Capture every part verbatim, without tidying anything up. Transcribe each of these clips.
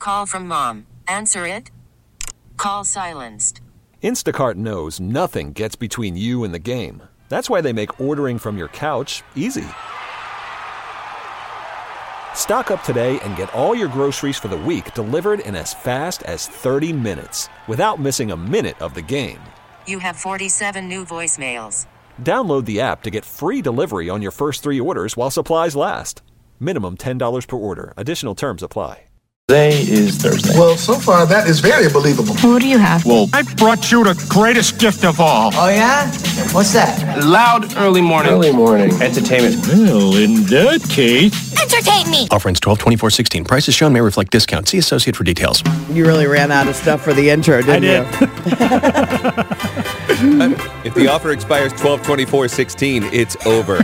Call from mom. Answer it. Call silenced. Instacart knows nothing gets between you and the game. That's why they make ordering from your couch easy. Stock up today and get all your groceries for the week delivered in as fast as thirty minutes without missing a minute of the game. You have forty-seven new voicemails. Download the app to get free delivery on your first three orders while supplies last. Minimum ten dollars per order. Additional terms apply. Today is Thursday. Well, so far that is very believable. What do you have? Well, I brought you the greatest gift of all. Oh, yeah? What's that? Loud early morning. Early morning. Entertainment. Well, in that case... Entertain me! Offer twelve twenty-four sixteen. Prices shown may reflect discount. See associate for details. You really ran out of stuff for the intro, didn't I you? did. If the offer expires twelve twenty-four sixteen, it's over.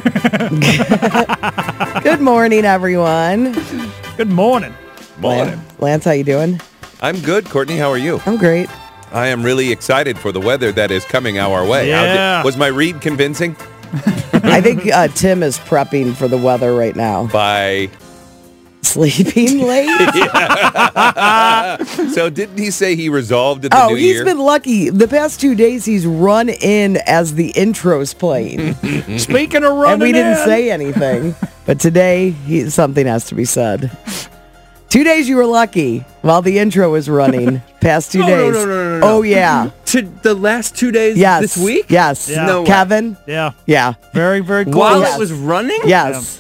Good morning, everyone. Good morning. Morning. Lance, how you doing? I'm good. Courtney, how are you? I'm great. I am really excited for the weather that is coming our way. How Yeah. did- was my read convincing? I think uh, Tim is prepping for the weather right now. By... Sleeping late? So didn't he say he resolved in the Oh, new he's year? been lucky. The past two days, he's run in as the intro's playing. Speaking of running And we didn't in, say anything. But today, he, something has to be said. Two days you were lucky while the intro was running. Past two no, days. No, no, no, no, no. Oh, yeah. To the last two days Yes. this week? Yes. Yeah. No way. Kevin? Yeah. Yeah. Very, very close. While Yes. it was running? Yes.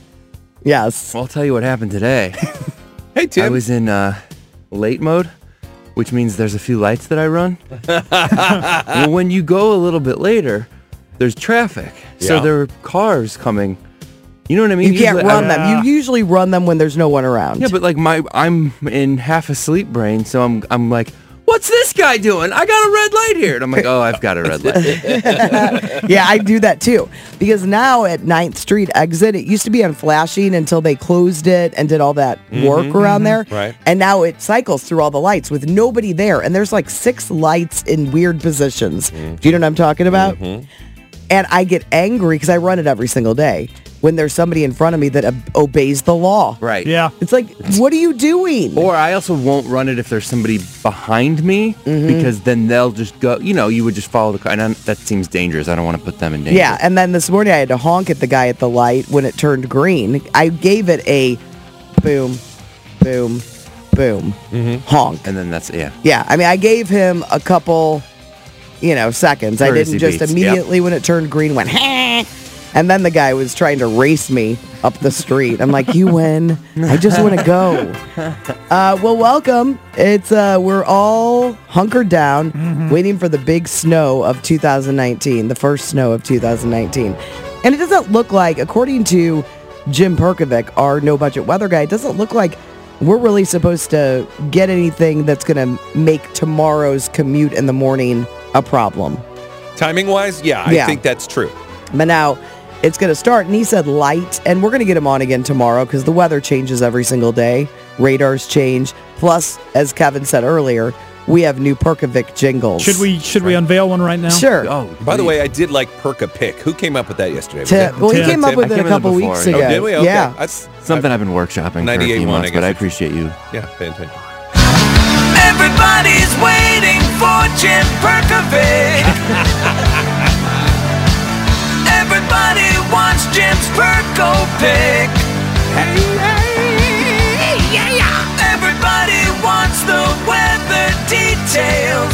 Yes. Well, I'll tell you what happened today. Hey, Tim. I was in uh, late mode, which means there's a few lights that I run. Well, when you go a little bit later, there's traffic. So Yeah. there are cars coming. You know what I mean? You can't Usually run I- them. You usually run them when there's no one around. Yeah, but like my, I'm in half asleep brain, so I'm, I'm like, what's this guy doing? I got a red light here. And I'm like, oh, I've got a red light. Yeah, I do that too. Because now at ninth Street exit, it used to be on flashing until they closed it and did all that work around there. Right. And now it cycles through all the lights with nobody there. And there's like six lights in weird positions. Do you know what I'm talking about? And I get angry because I run it every single day when there's somebody in front of me that ob- obeys the law. Right. Yeah. It's like, what are you doing? Or I also won't run it if there's somebody behind me because then they'll just go, you know, you would just follow the car. And I'm, that seems dangerous. I don't want to put them in danger. Yeah, and then this morning I had to honk at the guy at the light when it turned green. I gave it a boom, boom, boom, honk. And then that's, yeah. Yeah, I mean, I gave him a couple, you know, seconds. I Courtesy didn't just beats, immediately when it turned green went, "Heh." And then the guy was trying to race me up the street. I'm like, you win. I just want to go. Uh, well, welcome. It's uh, we're all hunkered down, waiting for the big snow of two thousand nineteen, the first snow of two thousand nineteen. And it doesn't look like, according to Jim Perkovic, our no-budget weather guy, it doesn't look like we're really supposed to get anything that's going to make tomorrow's commute in the morning a problem. Timing-wise, yeah, I Yeah. think that's true. But now it's going to start, and he said light, and we're going to get him on again tomorrow because the weather changes every single day. Radars change. Plus, as Kevin said earlier, we have new Perkovic jingles. Should we should we unveil one right now? Sure. Oh, By the way, I did like Perka Pick. Who came up with that yesterday? Was Tim, it- well, he Tim. came up Tim? with I it a came with it couple before, weeks yeah. ago. Oh, did we? Okay. Yeah. That's something I've been workshopping for a ninety-eight few one, I months, guess but I we should- appreciate you. Yeah, pay attention. Everybody's waiting for Jim Perkovic. Everybody wants Jim's Perko pick. Hey, hey, yeah, yeah. Everybody wants the weather details.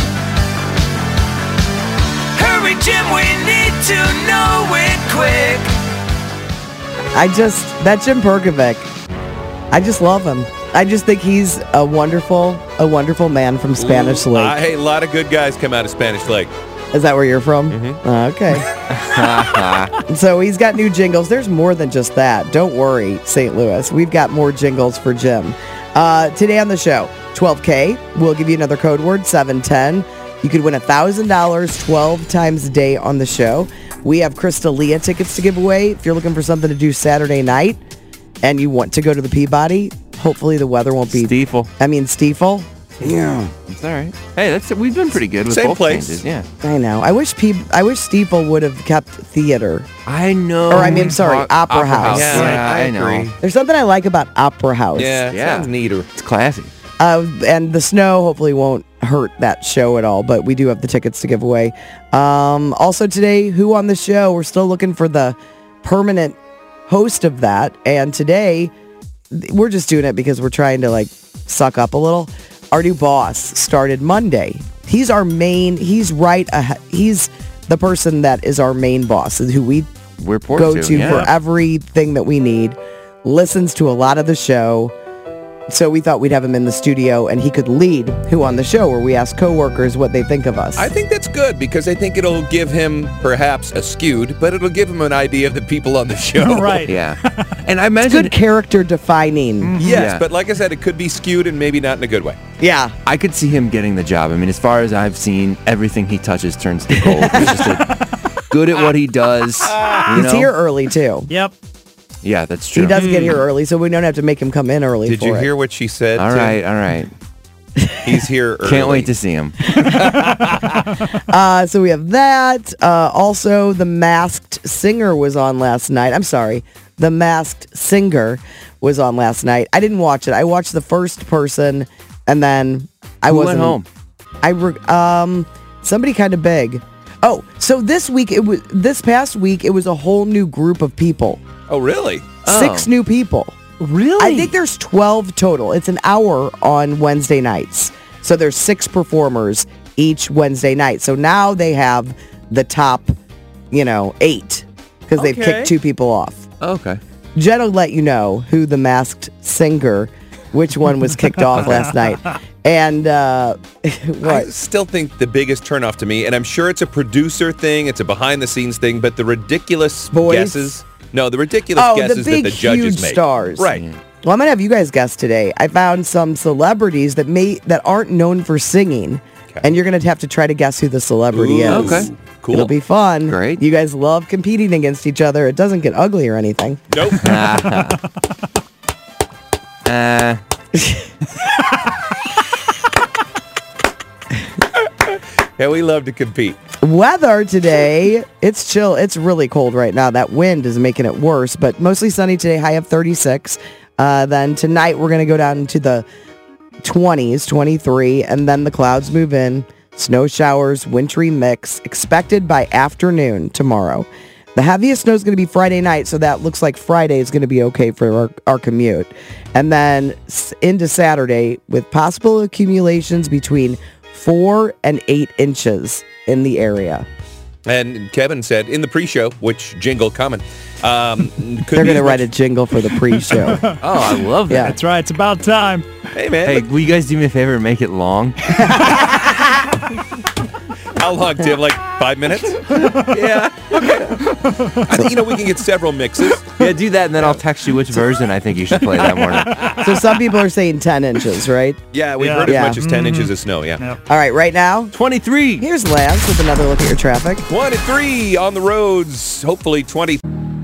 Hurry, Jim, we need to know it quick. I just, that Jim Perkovic, I just love him. I just think he's a wonderful, a wonderful man from Spanish Ooh, Lake. uh, hey, a lot of good guys come out of Spanish Lake. Is that where you're from? Mm-hmm. Uh, okay. So he's got new jingles. There's more than just that. Don't worry, Saint Louis. We've got more jingles for Jim. Uh, today on the show, twelve K. We'll give you another code word, seven ten. You could win one thousand dollars twelve times a day on the show. We have Crystalia tickets to give away. If you're looking for something to do Saturday night and you want to go to the Peabody, hopefully the weather won't be... Stiefel. I mean, Stiefel. Yeah, it's all right. Hey, that's we've been pretty good with Same both place. changes. Yeah, I know. I wish Pe- I wish Stiefel would have kept theater. I know. Or, I mean, sorry, Talk- Opera House. Yeah, Yeah, I, I know. agree. There's something I like about Opera House. Yeah, Yeah. sounds neater. It's classy. Uh, and the snow hopefully won't hurt that show at all, but we do have the tickets to give away. Um, also today, Who on the Show? We're still looking for the permanent host of that. And today, we're just doing it because we're trying to like suck up a little. Our new boss started Monday. He's our main, he's right ahead. He's the person that is our main boss, who we We're go to, to yeah. for everything that we need, listens to a lot of the show. So we thought we'd have him in the studio and he could lead Who on the Show, where we ask coworkers what they think of us. I think that's good because I think it'll give him perhaps a skewed, but it'll give him an idea of the people on the show. Right. Yeah. And I It's imagine good character defining. Yes, Yeah. but like I said, it could be skewed and maybe not in a good way. Yeah. I could see him getting the job. I mean, as far as I've seen, everything he touches turns to gold. He's just a, good at what he does. You He's know? here early too. Yep. Yeah, that's true. He does get here early, so we don't have to make him come in early Did for you it. hear what she said? All Tim? right, all right. He's here early. Can't wait to see him. Uh, so we have that. Uh, also, The Masked Singer was on last night. I'm sorry. The Masked Singer was on last night. I didn't watch it. I watched the first person, and then I Who wasn't went home? I re- um somebody kind of big. Oh, so this week it was this past week it was a whole new group of people. Oh, really? Six Oh. new people. Really? I think there's twelve total. It's an hour on Wednesday nights. So there's six performers each Wednesday night. So now they have the top, you know, eight because they've Okay. kicked two people off. Okay. Jen will let you know who the Masked Singer, which one was kicked off last night. And uh, I what? still think the biggest turnoff to me, and I'm sure it's a producer thing, it's a behind-the-scenes thing, but the ridiculous Boys? guesses. No, the ridiculous Oh, the guesses big, that the judges huge make. stars. Right. Well, I'm gonna have you guys guess today. I found some celebrities that may that aren't known for singing, Okay. and you're gonna have to try to guess who the celebrity Ooh, is. okay. Cool. It'll be fun. Great. You guys love competing against each other. It doesn't get ugly or anything. Nope. Uh, Yeah, we love to compete. Weather today, it's chill. It's really cold right now. That wind is making it worse, but mostly sunny today, high of thirty-six. Uh, then tonight we're going to go down into the twenties, twenty-three, and then the clouds move in. Snow showers, wintry mix, expected by afternoon tomorrow. The heaviest snow is going to be Friday night, so that looks like Friday is going to be okay for our, our commute. And then s- into Saturday with possible accumulations between four and eight inches in the area. And Kevin said in the pre-show, which jingle coming, um, could They're be going to as write a much- jingle for the pre-show. oh, I love that. Yeah. That's right. It's about time. Hey, man. Hey, look, will you guys do me a favor and make it long? how long, Tim? Like five minutes? Yeah. Okay. I think, you know, we can get several mixes. Yeah, do that, and then I'll text you which version I think you should play that morning. So some people are saying ten inches, right? Yeah, we've Yeah. heard as Yeah. much as ten inches of snow, yeah. Yeah. All right, right now, twenty-three. here's Lance with another look at your traffic. twenty-three on the roads, hopefully twenty.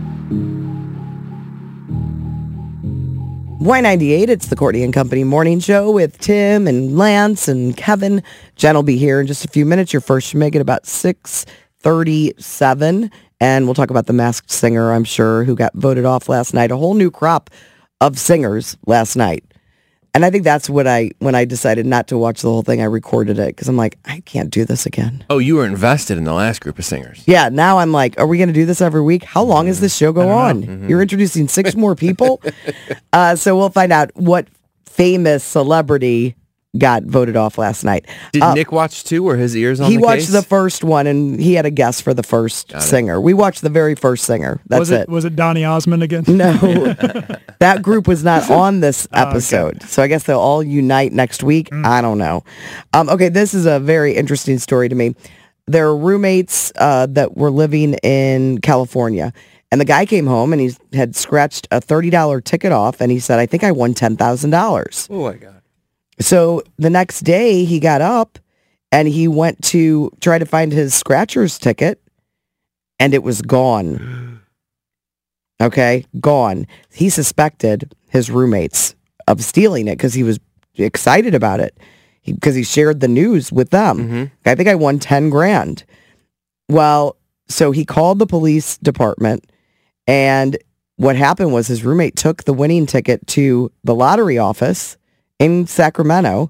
Y ninety-eight, it's the Courtney and Company morning show with Tim and Lance and Kevin. Jen will be here in just a few minutes. Your first should make it about six thirty-seven. And we'll talk about the Masked Singer, I'm sure, who got voted off last night. A whole new crop of singers last night. And I think that's what I, when I decided not to watch the whole thing, I recorded it because I'm like, I can't do this again. Oh, you were invested in the last group of singers. Yeah, now I'm like, are we going to do this every week? How long does this show go on? You're introducing six more people? uh, so we'll find out what famous celebrity got voted off last night. Did Uh, Nick watch two? Were his ears on he the watched case? the first one, and he had a guess for the first Got it. singer. We watched the very first singer. That's was it, it. Was it Donny Osmond again? No, that group was not on this Oh, okay. episode. So I guess they'll all unite next week. I don't know. Um, okay, this is a very interesting story to me. There are roommates uh, that were living in California. And the guy came home and he had scratched a thirty dollars ticket off. And he said, I think I won ten thousand dollars. Oh, my God. So the next day he got up and he went to try to find his scratcher's ticket and it was gone. Okay, gone. He suspected his roommates of stealing it because he was excited about it because he, he shared the news with them. Mm-hmm. I think I won ten grand. Well, so he called the police department and what happened was his roommate took the winning ticket to the lottery office in Sacramento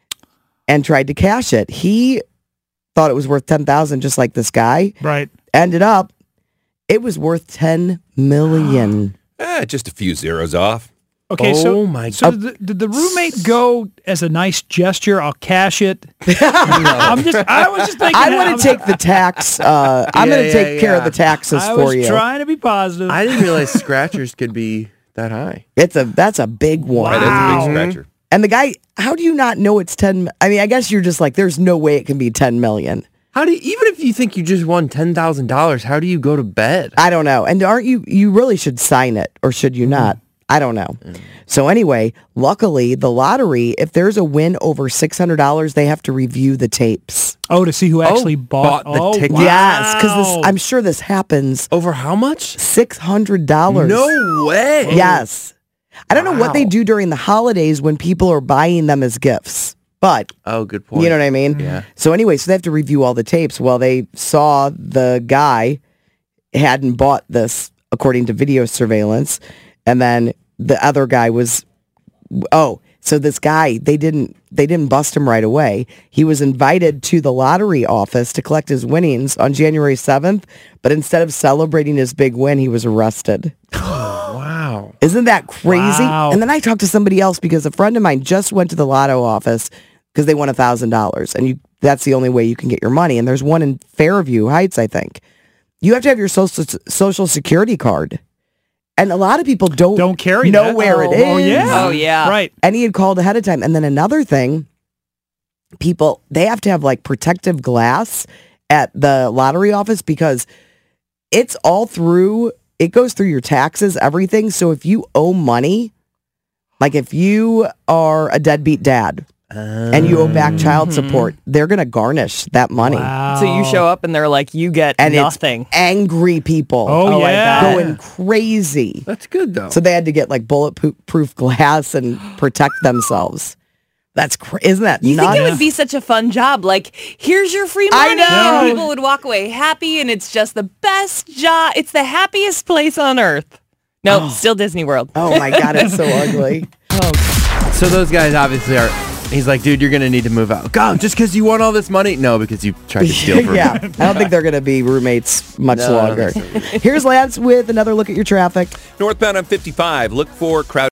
and tried to cash it. He thought it was worth ten thousand dollars just like this guy. Right. Ended up, it was worth ten million dollars. Eh, just a few zeros off. Okay, Oh so, my so God. did, the, did the roommate go as a nice gesture? I'll cash it. I'm just, I was just thinking. I want to take the tax. Uh, I'm Yeah, going to yeah, take care of yeah. the taxes I for was you. trying to be positive. I didn't realize scratchers could be that high. It's a that's a big one. Right, that's a Wow. big scratcher. And the guy, how do you not know it's ten? I mean, I guess you're just like, there's no way it can be ten million. How do you, even if you think you just won ten thousand dollars, how do you go to bed? I don't know. And aren't you? You really should sign it, or should you not? I don't know. So anyway, luckily, the lottery, if there's a win over six hundred dollars, they have to review the tapes. oh, to see who actually bought, bought the oh, ticket? Wow. Yes, because I'm sure this happens. Over how much? six hundred dollars. No way. Yes. I don't know what they Wow. do during the holidays when people are buying them as gifts, but Oh, good point. you know what I mean? Yeah. So anyway, so they have to review all the tapes. Well, they saw the guy hadn't bought this according to video surveillance. And then the other guy was, oh, so this guy, they didn't, they didn't bust him right away. He was invited to the lottery office to collect his winnings on January seventh. But instead of celebrating his big win, he was arrested. Wow. Isn't that crazy? Wow. And then I talked to somebody else because a friend of mine just went to the lotto office because they won one thousand dollars. And you that's the only way you can get your money. And there's one in Fairview Heights, I think. You have to have your social social security card. And a lot of people don't, Don't carry know that. where oh, it is. Oh, yeah. Oh, yeah. Right. And he had called ahead of time. And then another thing, people, they have to have like protective glass at the lottery office because it's all through, it goes through your taxes, everything. So if you owe money, like if you are a deadbeat dad and you owe back child support, they're going to garnish that money. Wow. So you show up and they're like, you get And nothing. it's angry people Oh, Oh, I yeah. bet. going crazy. That's good, though. So they had to get like bulletproof glass and protect themselves. That's cra- isn't that You nuts? think it would be such a fun job? Like, here's your free I money. know. And people would walk away happy, and it's just the best job. It's the happiest place on earth. No, still Disney World. Oh my God, it's so ugly. So those guys obviously are. He's like, dude, you're gonna need to move out. God, just because you won all this money? No, because you tried to steal from Yeah, me. I don't think they're going to be roommates much No, I don't longer. think Here's Lance with another look at your traffic. Northbound on fifty-five. Look for crowd.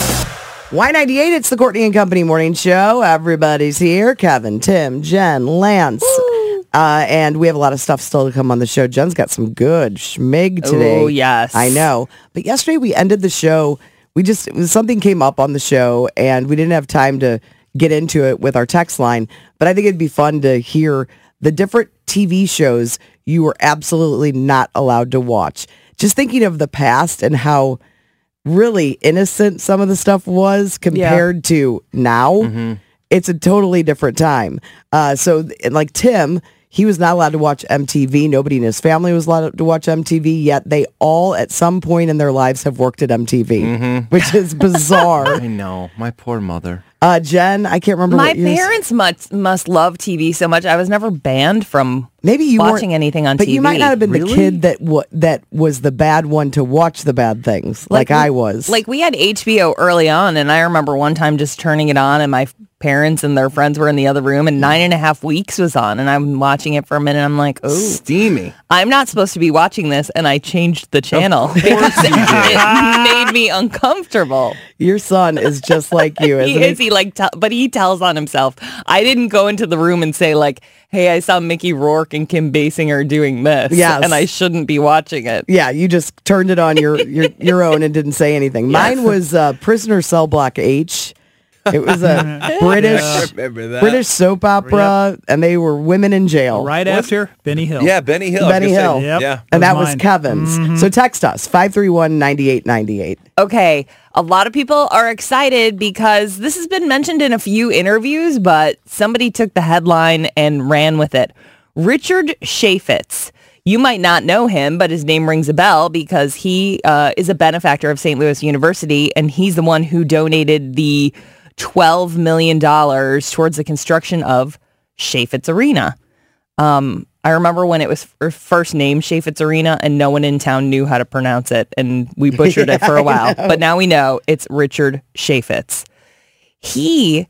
Y ninety-eight, it's the Courtney and Company Morning Show. Everybody's here. Kevin, Tim, Jen, Lance. Uh, and we have a lot of stuff still to come on the show. Jen's got some good schmig today. Oh, yes. I know. But yesterday we ended the show. We just, it was, something came up on the show and we didn't have time to get into it with our text line. But I think it'd be fun to hear the different T V shows you were absolutely not allowed to watch. Just thinking of the past and how really innocent some of the stuff was compared to now. It's a totally different time. Uh, so like Tim, he was not allowed to watch M T V. Nobody in his family was allowed to watch M T V, yet they all at some point in their lives have worked at M T V, which is bizarre. I know. My poor mother. Uh, Jen, I can't remember My what years. parents must must love T V so much. I was never banned from Maybe you watching weren't, anything on but T V. you might not have been Really? the kid that w- that was the bad one to watch the bad things, like, I was. Like, we had H B O early on, and I remember one time just turning it on, and my parents and their friends were in the other room, and Nine and a Half Weeks was on, and I'm watching it for a minute, and I'm like, oh, Steamy. I'm not supposed to be watching this, and I changed the channel because it, it made me uncomfortable. Your son is just like you, isn't He is, he like, tell but he tells on himself. I didn't go into the room and say like, hey, I saw Mickey Rourke and Kim Basinger doing this, Yes. and I shouldn't be watching it. Yeah, you just turned it on your your, your own and didn't say anything. Mine was uh, Prisoner Cell Block H. It was a British Remember that? British soap opera, and they were women in jail. Right after Benny Hill. Yeah, Benny Hill. I was Benny gonna say, Hill. Yep. Yeah. And That that was was mine. Kevin's. So text us, five three one, nine eight nine eight. Okay, a lot of people are excited because this has been mentioned in a few interviews, but somebody took the headline and ran with it. Richard Chaffetz. You might not know him, but his name rings a bell because he uh, is a benefactor of Saint Louis University, and he's the one who donated the twelve million dollars towards the construction of Chaffetz Arena. Um, I remember when it was f- first named Chaffetz Arena and no one in town knew how to pronounce it, and we butchered it for a while. But now we know it's Richard Chaffetz. He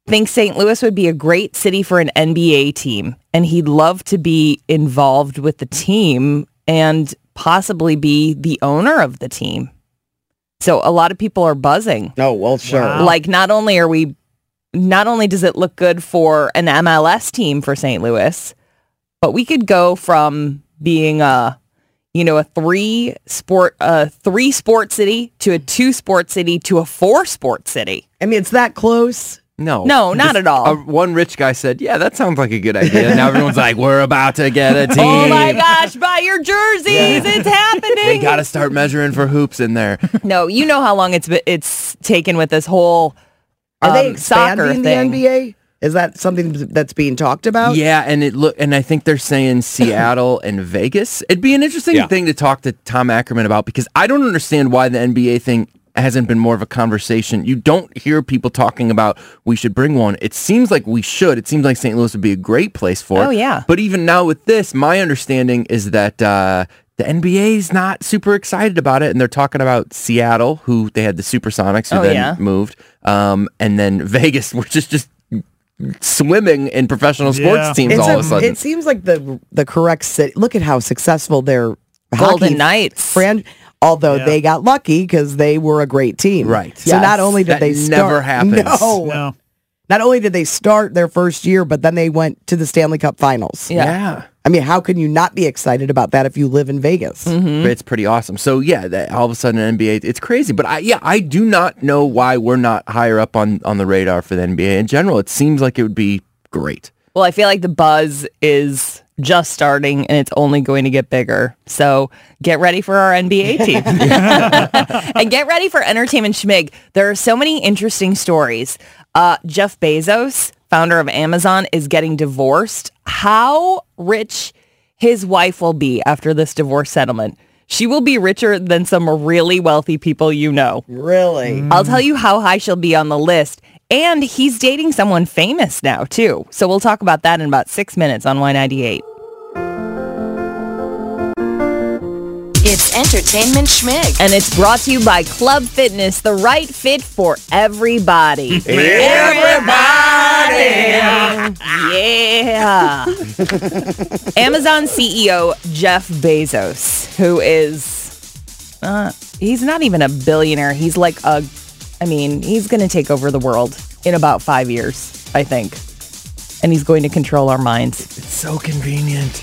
thinks Saint Louis would be a great city for an N B A team, and he'd love to be involved with the team and possibly be the owner of the team. So a lot of people are buzzing. Oh, well, sure. Wow. Like, not only are we, not only does it look good for an M L S team for Saint Louis, but we could go from being a, you know, a three sport, a three sport city to a two sport city to a four sport city. I mean, it's that close. No. No, not Just, at all. uh, one rich guy said, yeah, that sounds like a good idea. And now everyone's like, we're about to get a team. Oh my gosh, buy your jerseys. It's happening. We got to start measuring for hoops in there. No, you know how long it's been, it's taken with this whole Are um, they soccer expanding the thing. N B A? Is that something that's being talked about? Yeah, and it look, and I think they're saying Seattle and Vegas. It'd be an interesting Yeah. thing to talk to Tom Ackerman about, because I don't understand why the N B A thing hasn't been more of a conversation. You don't hear people talking about we should bring one. It seems like we should. It seems like Saint Louis would be a great place for it. Oh, yeah. But even now with this, my understanding is that uh, the N B A is not super excited about it, and they're talking about Seattle, who they had the Supersonics, who Oh, then yeah. moved, um, and then Vegas, which is just swimming in professional sports Yeah. teams It's all a- of a sudden. It seems like the the correct city. Look at how successful their Golden hockey Knights. Fran- although Yeah. they got lucky because they were a great team. Right. So Yes. not only did That they start, never happens. No, No. Not only did they start their first year, but then they went to the Stanley Cup Finals. Yeah. yeah. I mean, how can you not be excited about that if you live in Vegas? Mm-hmm. It's pretty awesome. So yeah, that all of a sudden N B A, it's crazy. But I, yeah, I do not know why we're not higher up on, on the radar for the N B A in general. It seems like it would be great. Well, I feel like the buzz is just starting and it's only going to get bigger. So get ready for our N B A team. And get ready for Entertainment Schmig. There are so many interesting stories. Uh, Jeff Bezos, founder of Amazon, is getting divorced. How rich his wife will be after this divorce settlement. She will be richer than some really wealthy people you know. Really? I'll tell you how high she'll be on the list. And he's dating someone famous now, too. So we'll talk about that in about six minutes on Y ninety-eight. It's Entertainment Schmig. And it's brought to you by Club Fitness, the right fit for everybody. Everybody! Yeah. Amazon C E O Jeff Bezos, who is, uh, he's not even a billionaire. He's like a, I mean, he's going to take over the world in about five years, I think. And he's going to control our minds. It's so convenient.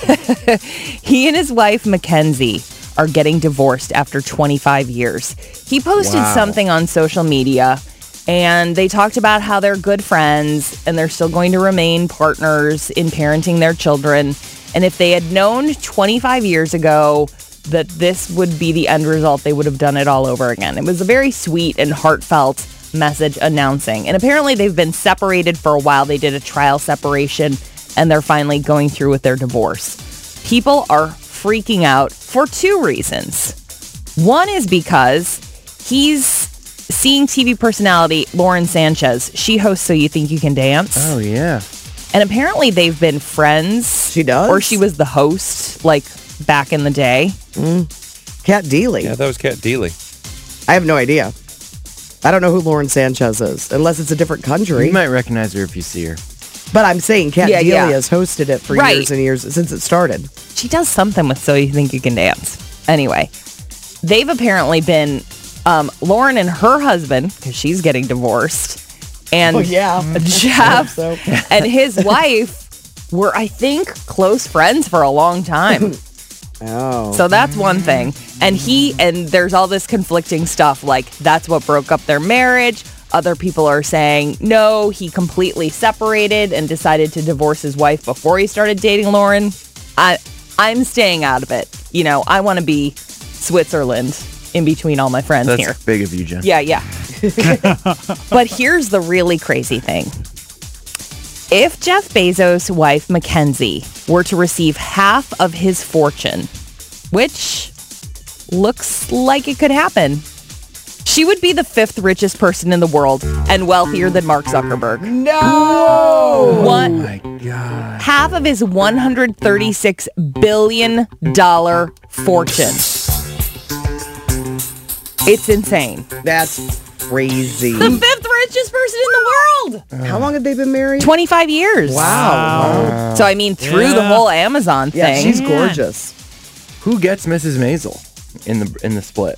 He and his wife, Mackenzie, are getting divorced after twenty-five years. He posted Wow. something on social media, and they talked about how they're good friends, and they're still going to remain partners in parenting their children. And if they had known twenty-five years ago that this would be the end result, they would have done it all over again. It was a very sweet and heartfelt message announcing. And apparently they've been separated for a while. They did a trial separation, and they're finally going through with their divorce. People are freaking out for two reasons. One is because he's seeing T V personality Lauren Sanchez. She hosts So You Think You Can Dance. Oh yeah. And apparently they've been friends. She does? Or she was the host, like, back in the day. Kat Deely. Yeah, that was Kat Deely. I have no idea. I don't know who Lauren Sanchez is, unless it's a different country. You might recognize her if you see her. But I'm saying Kat Yeah, Deely yeah. has hosted it for Right. years and years since it started. She does something with So You Think You Can Dance. Anyway, they've apparently been, um, Lauren and her husband, because she's getting divorced, and Oh, yeah. Jeff I hope so. and his wife were, I think, close friends for a long time. Oh. So that's one thing. And he, and there's all this conflicting stuff, like that's what broke up their marriage. Other people are saying, no, he completely separated and decided to divorce his wife before he started dating Lauren. I, I'm staying out of it. You know, I want to be Switzerland in between all my friends That's here. big of you, Jen. Yeah, yeah. But here's the really crazy thing. If Jeff Bezos' wife, Mackenzie, were to receive half of his fortune, which looks like it could happen, she would be the fifth richest person in the world and wealthier than Mark Zuckerberg. No! One, My God. half of his one hundred thirty-six billion dollars fortune. It's insane. That's crazy. The fifth richest person in the world. How long have they been married? twenty-five years. Wow. Wow. So, I mean, through Yeah. the whole Amazon Yeah, thing. she's gorgeous. Who gets Missus Maisel in the in the split?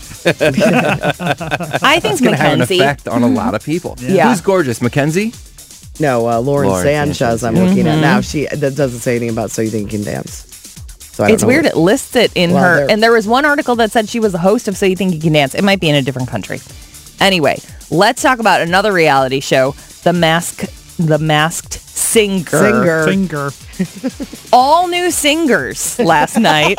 I think It's going to have an Mackenzie. effect on a lot of people. Yeah. Who's gorgeous? Mackenzie? No, uh, Lauren, Lauren Sanchez, Sanchez, I'm yeah. looking at now. She that doesn't say anything about So You Think You Can Dance. So I don't It's know weird. what- It lists it in Well, her. there- And there was one article that said she was a host of So You Think You Can Dance. It might be in a different country. Anyway, let's talk about another reality show, The Mask, The Masked Singer. Singer. Finger. All new singers last night.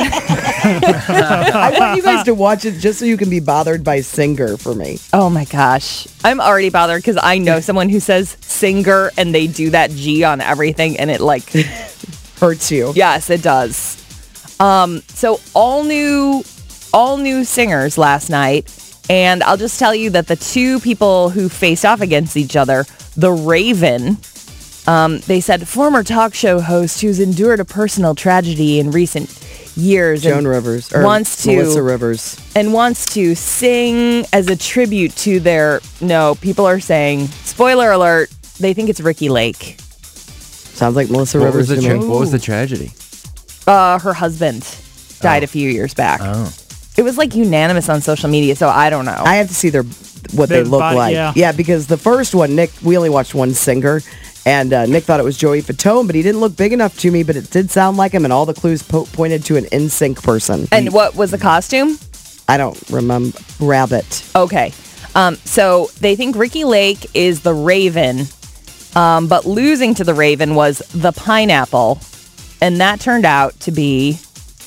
I want you guys to watch it just so you can be bothered by Singer for me. Oh my gosh. I'm already bothered because I know someone who says singer and they do that G on everything and it like, Hurts you. yes, it does. Um, so all new, all new singers last night. And I'll just tell you that the two people who faced off against each other, The Raven, um, they said former talk show host who's endured a personal tragedy in recent years Joan and Rivers. Or wants to Melissa Rivers. and wants to sing as a tribute to their, no, people are saying, spoiler alert, they think it's Ricky Lake. Sounds like Melissa What Rivers was, the to tra- me. what was the tragedy? Uh, her husband died a few years back. Oh. It was like unanimous on social media, so I don't know. I have to see their what Their they look body, like. yeah. because the first one, Nick, we only watched one singer, and uh, Nick thought it was Joey Fatone, but he didn't look big enough to me, but it did sound like him, and all the clues po- pointed to an N Sync person. And what was the costume? I don't remember. Rabbit. Okay. Um, so they think Ricky Lake is the Raven, um, but losing to the Raven was the Pineapple, and that turned out to be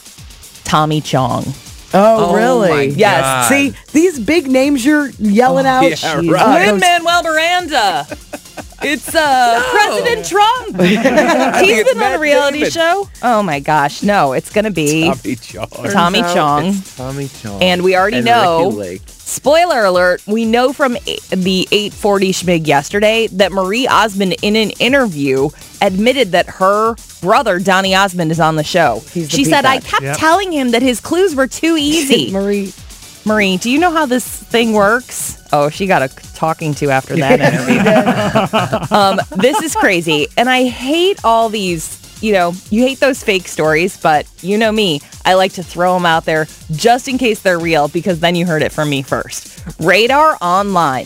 Tommy Chong. Oh, Oh really? my Yes. God. See, these big names you're yelling out. yeah, Jeez. right. Uh, Lin-Manuel Miranda. It's uh, President Trump. He's it's been on a Matt reality Damon. show. Oh my gosh, no! It's gonna be Tommy Chong. Tommy Turns out Chong. it's Tommy Chong. And we already and know- Ricky Lake. Spoiler alert, we know from a- the eight forty Schmig yesterday that Marie Osmond in an interview admitted that her brother, Donny Osmond, is on the show. He's the She said, I peacock." kept Yep. telling him that his clues were too easy. Marie. Marie, do you know how this thing works? Oh, she got a talking to after that interview. um, this is crazy. And I hate all these, you know, you hate those fake stories, but you know me. I like to throw them out there just in case they're real because then you heard it from me first. Radar Online,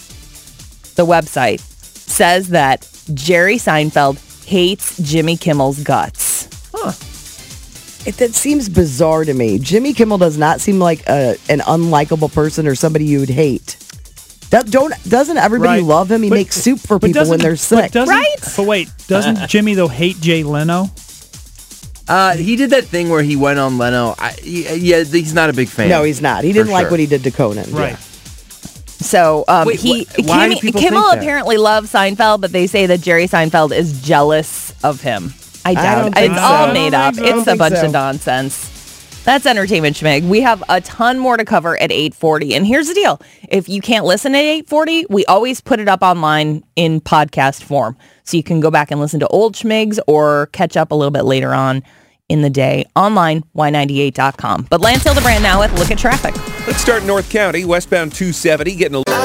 the website, says that Jerry Seinfeld hates Jimmy Kimmel's guts. It, that seems bizarre to me. Jimmy Kimmel does not seem like a, an unlikable person or somebody you would hate. That, don't doesn't everybody Right. love him? He But- makes soup for but people when doesn't- they're but sick. doesn't- Right? But wait, doesn't Jimmy, though, hate Jay Leno? Uh, he did that thing where he went on Leno. I, he- yeah, he's not a big fan. No, he's not. He For didn't like sure. what he did to Conan. Right. So um, Wait, he wh- why do Kim, people Kimmel think that? apparently loves Seinfeld, but they say that Jerry Seinfeld is jealous of him. I doubt don't it. think It's so. all I made don't up. think so. I It's don't a bunch think of so. nonsense. That's Entertainment Schmig. We have a ton more to cover at eight forty. And here's the deal. If you can't listen at eight forty, we always put it up online in podcast form. So you can go back and listen to old Schmigs or catch up a little bit later on in the day online, y ninety-eight dot com. But Lance Hildebrand now with Look at Traffic. Let's start in North County, westbound two seventy, getting a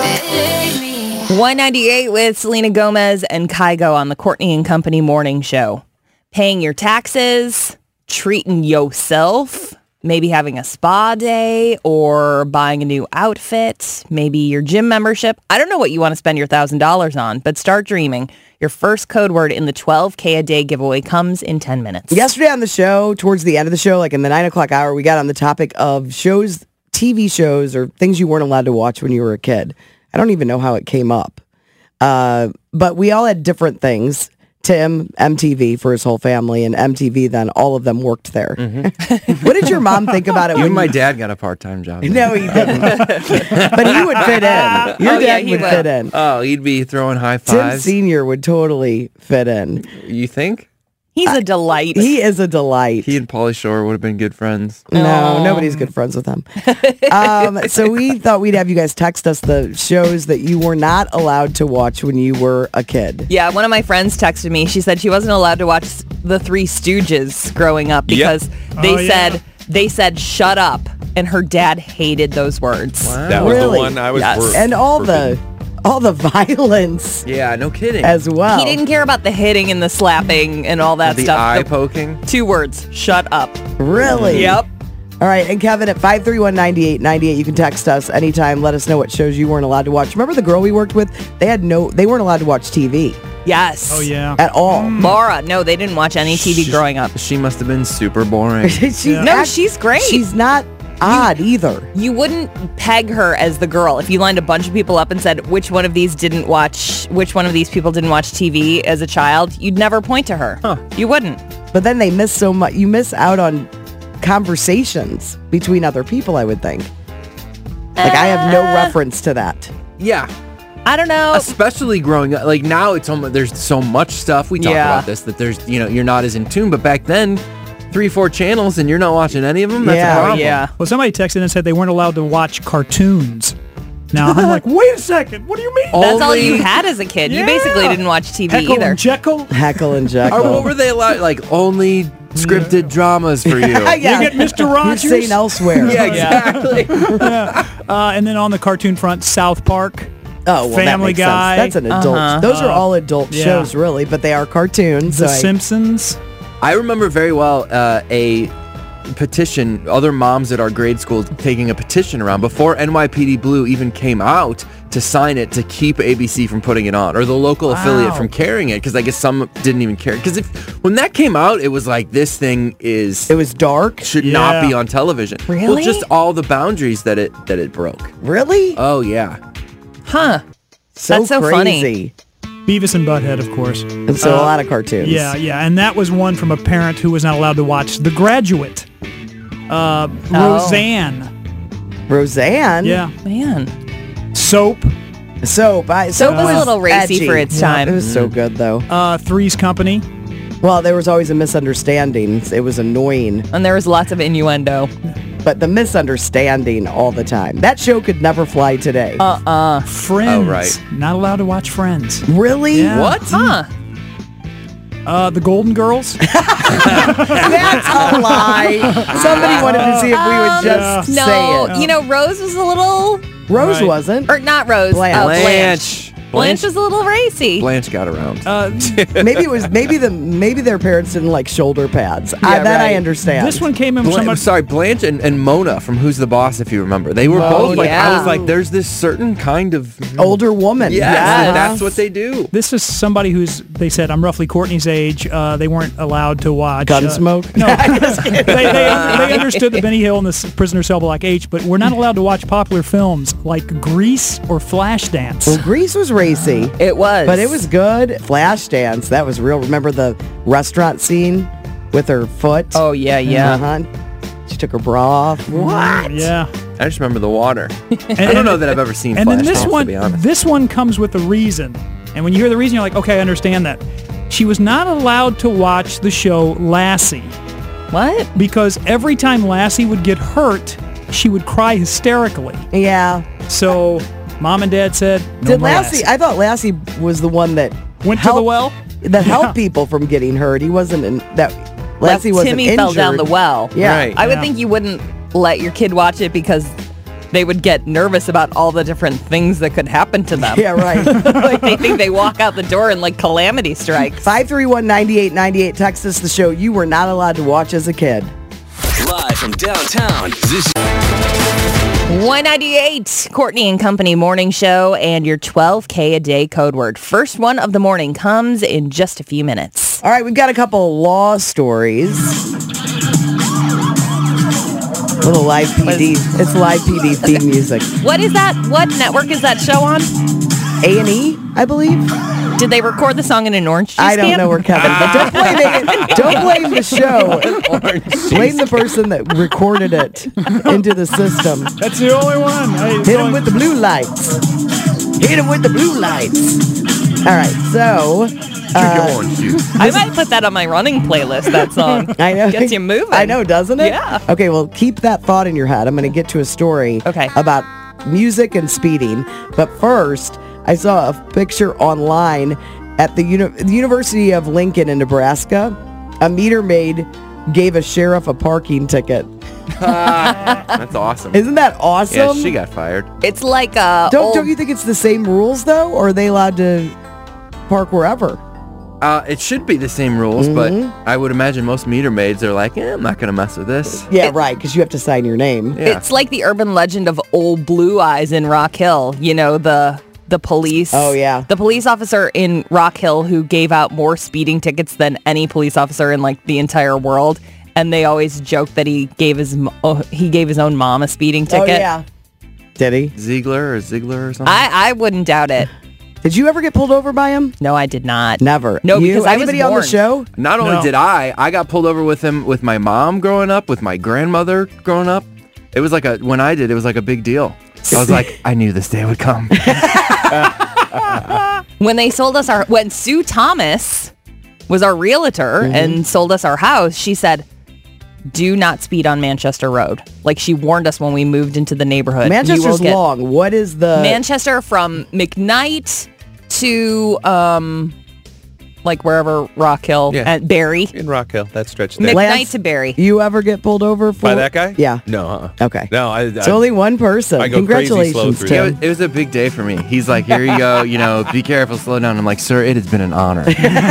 one ninety-eight with Selena Gomez and Kygo on the Courtney and Company morning show. Paying your taxes, treating yourself, maybe having a spa day or buying a new outfit, maybe your gym membership. I don't know what you want to spend your one thousand dollars on, but start dreaming. Your first code word in the twelve K a day giveaway comes in ten minutes. Yesterday on the show, towards the end of the show, like in the nine o'clock hour, we got on the topic of shows, T V shows, or things you weren't allowed to watch when you were a kid. I don't even know how it came up. Uh, but we all had different things. Tim, M T V for his whole family, and M T V then all of them worked there. Mm-hmm. What did your mom think about it? Even when my you- dad got a part-time job. No, he didn't. But he would fit in. Your Oh, yeah, dad he would would. fit in. Oh, he'd be throwing high Tim fives. Senior would totally fit in. You think? He's a delight. He is a delight. He and Pauly Shore would have been good friends. No, nobody's good friends with him. Um, so we thought we'd have you guys text us the shows that you were not allowed to watch when you were a kid. Yeah, one of my friends texted me. She said she wasn't allowed to watch the Three Stooges growing up because they Oh, yeah. said they said shut up, and her dad hated those words. That was Really? the one I was Yes. for- And all forbidden. the all the violence Yeah, no kidding. as well. He didn't care about the hitting and the slapping and all that the stuff. eye The- poking. Two words. Shut up. Really? Yep. All right, and Kevin at five three one, nine eight nine eight, you can text us anytime. Let us know what shows you weren't allowed to watch. Remember the girl we worked with? They had no, they weren't allowed to watch T V Yes. Oh, yeah. at all. Laura, no, they didn't watch any T V She- growing up. She must have been super boring. she's Yeah. No, act- she's great. She's not odd either. You wouldn't peg her as the girl if you lined a bunch of people up and said which one of these didn't watch, which one of these people didn't watch T V as a child. You'd never point to her. Huh. You wouldn't. But then they miss so much. You miss out on conversations between other people, I would think. Like, I have no Uh, reference to that. Yeah. I don't know. Especially growing up, like now it's almost, there's so much stuff. We talk Yeah. about this that there's, you know, you're not as in tune. But back then, three, four channels and you're not watching any of them. That's Yeah. a problem. Yeah. Well, somebody texted and said they weren't allowed to watch cartoons. Now, I'm like, wait a second. What do you mean? That's all Only- you had as a kid. You Yeah. basically didn't watch T V Heckle either. and Jekyll. Heckle and Jekyll. Or what were they allowed? Like only scripted dramas for you. yeah. You get Mister You're Rogers. saying elsewhere. Yeah, exactly. Uh, and then on the cartoon front, South Park. Oh, well, that Family makes Guy. sense. That's an adult. Uh-huh. Those are all adult yeah. shows, really, but they are cartoons. The so I- Simpsons. I remember very well uh, a petition, other moms at our grade school taking a petition around before N Y P D Blue even came out to sign it to keep A B C from putting it on or the local affiliate from carrying it because I guess some didn't even care. Because if when that came out, it was like this thing is It was dark. should Yeah. not be on television. Well, Really? just all the boundaries that it that it broke. Really? Oh yeah. Huh. so That's so funny. crazy. Beavis and Butthead, of course. And so a lot of cartoons. Yeah, yeah. And that was one from a parent who was not allowed to watch The Graduate. Uh, Roseanne. Roseanne. Yeah. Man. Soap. Soap. I, Soap was a little racy edgy. for its Yeah, time. It was so good, though. Uh, Three's Company. Well, there was always a misunderstanding. It was annoying. And there was lots of innuendo. But the misunderstanding all the time. That show could never fly today. Uh-uh. Friends. Oh, right. Not allowed to watch Friends. Really? Yeah. What? Huh. Uh, the Golden Girls. That's a lie. Somebody wanted to see if we would just No, say it. you know, Rose was a little, Rose Right. wasn't. or not Rose, Blanche. uh, Blanche. Blanche. Blanche was a little racy. Blanche got around. Uh, Maybe it was. Maybe the. Maybe their parents didn't like shoulder pads. I, Yeah, that I right. understand. this one came in from Blan- somebody. sorry, Blanche and, and Mona from Who's the Boss, if you remember. They were Oh, both like, I yeah. was like, there's this certain kind of... older woman. Yes, Yes. that's what they do. This is somebody who's, they said, I'm roughly Courtney's age. Uh, they weren't allowed to watch. uh, Gunsmoke. No. they, they, they understood the Benny Hill and the S- Prisoner Cell Block H, but we're not allowed to watch popular films like Grease or Flashdance. Well, Grease was racy, It was. but it was good. Flashdance, that was real. Remember the restaurant scene with her foot? Oh, yeah, yeah. Uh-huh. She took her bra off. What? Yeah. I just remember the water. And, I don't know that I've ever seen And then Flashdance, this to one, be honest. this one comes with a reason. And when you hear the reason, you're like, okay, I understand that. She was not allowed to watch the show Lassie What? because every time Lassie would get hurt, she would cry hysterically. Yeah. So mom and dad said, no Did more Lassie? I thought Lassie was the one that Went to the helped- well? That Yeah. helped people from getting hurt. He wasn't in that. Lassie like wasn't Timmy injured. fell down the well. Yeah. Right. I would Yeah. think you wouldn't let your kid watch it because they would get nervous about all the different things that could happen to them. Yeah. Right. Like they think they walk out the door and like calamity strikes. Five three one ninety eight ninety eight. Text us the show you were not allowed to watch as a kid. Live from downtown. This one ninety-eight, Courtney and Company morning show and your twelve K a day code word. First one of the morning comes in just a few minutes. All right, we've got a couple law stories. Little live P D. It's live P D theme music. What is that? What network is that show on? A and E, I believe. Did they record the song in an orange juice I don't can? know where Kevin. But don't blame it. Don't blame the show. Blame the person that recorded it into the system. That's the only one. Hey, Hit him with the blue lights. Hit him with the blue lights. All right, so uh, I might put that on my running playlist, that song. I know. Gets you moving. I know, doesn't it? Yeah. Okay, well, keep that thought in your head. I'm going to get to a story Okay. about music and speeding. But first, I saw a picture online at the, uni- the University of Lincoln in Nebraska. A meter maid gave a sheriff a parking ticket. That's awesome. Isn't that awesome? Yeah, she got fired. It's like uh Don't old- don't you think it's the same rules though, or are they allowed to park wherever? Uh, it should be the same rules, Mhm. but I would imagine most meter maids are like, eh, I'm not going to mess with this. Yeah, right, because you have to sign your name. Yeah. It's like the urban legend of Old Blue Eyes in Rock Hill. You know, the the police. Oh, yeah. The police officer in Rock Hill who gave out more speeding tickets than any police officer in like the entire world. And they always joke that he gave his mo- oh, he gave his own mom a speeding Oh ticket. yeah. Did he? Ziegler or Ziegler or something? I, I wouldn't doubt it. Did you ever get pulled over by him? No, I did not. Never. No, You? because I was Anybody on the warned. show? Not only No. did I, I got pulled over with him with my mom growing up, with my grandmother growing up. It was like a, when I did, it was like a big deal. I was like, I knew this day would come. When they sold us our, when Sue Thomas was our realtor Mm-hmm. and sold us our house, she said, do not speed on Manchester Road. Like she warned us when we moved into the neighborhood. You will Manchester's get- long. What is the Manchester from McKnight to um like wherever Rock Hill Yeah. and Barry. In Rock Hill, that stretch there. McKnight Lance? to Barry. You ever get pulled over for By that guy? Yeah. No. Uh-uh. Okay. No, I. It's I only one person. I go crazy slow Congratulations, through It Tim. was, it was a big day for me. He's like, here you go, you know, be careful, slow down. I'm like, sir, it has been an honor.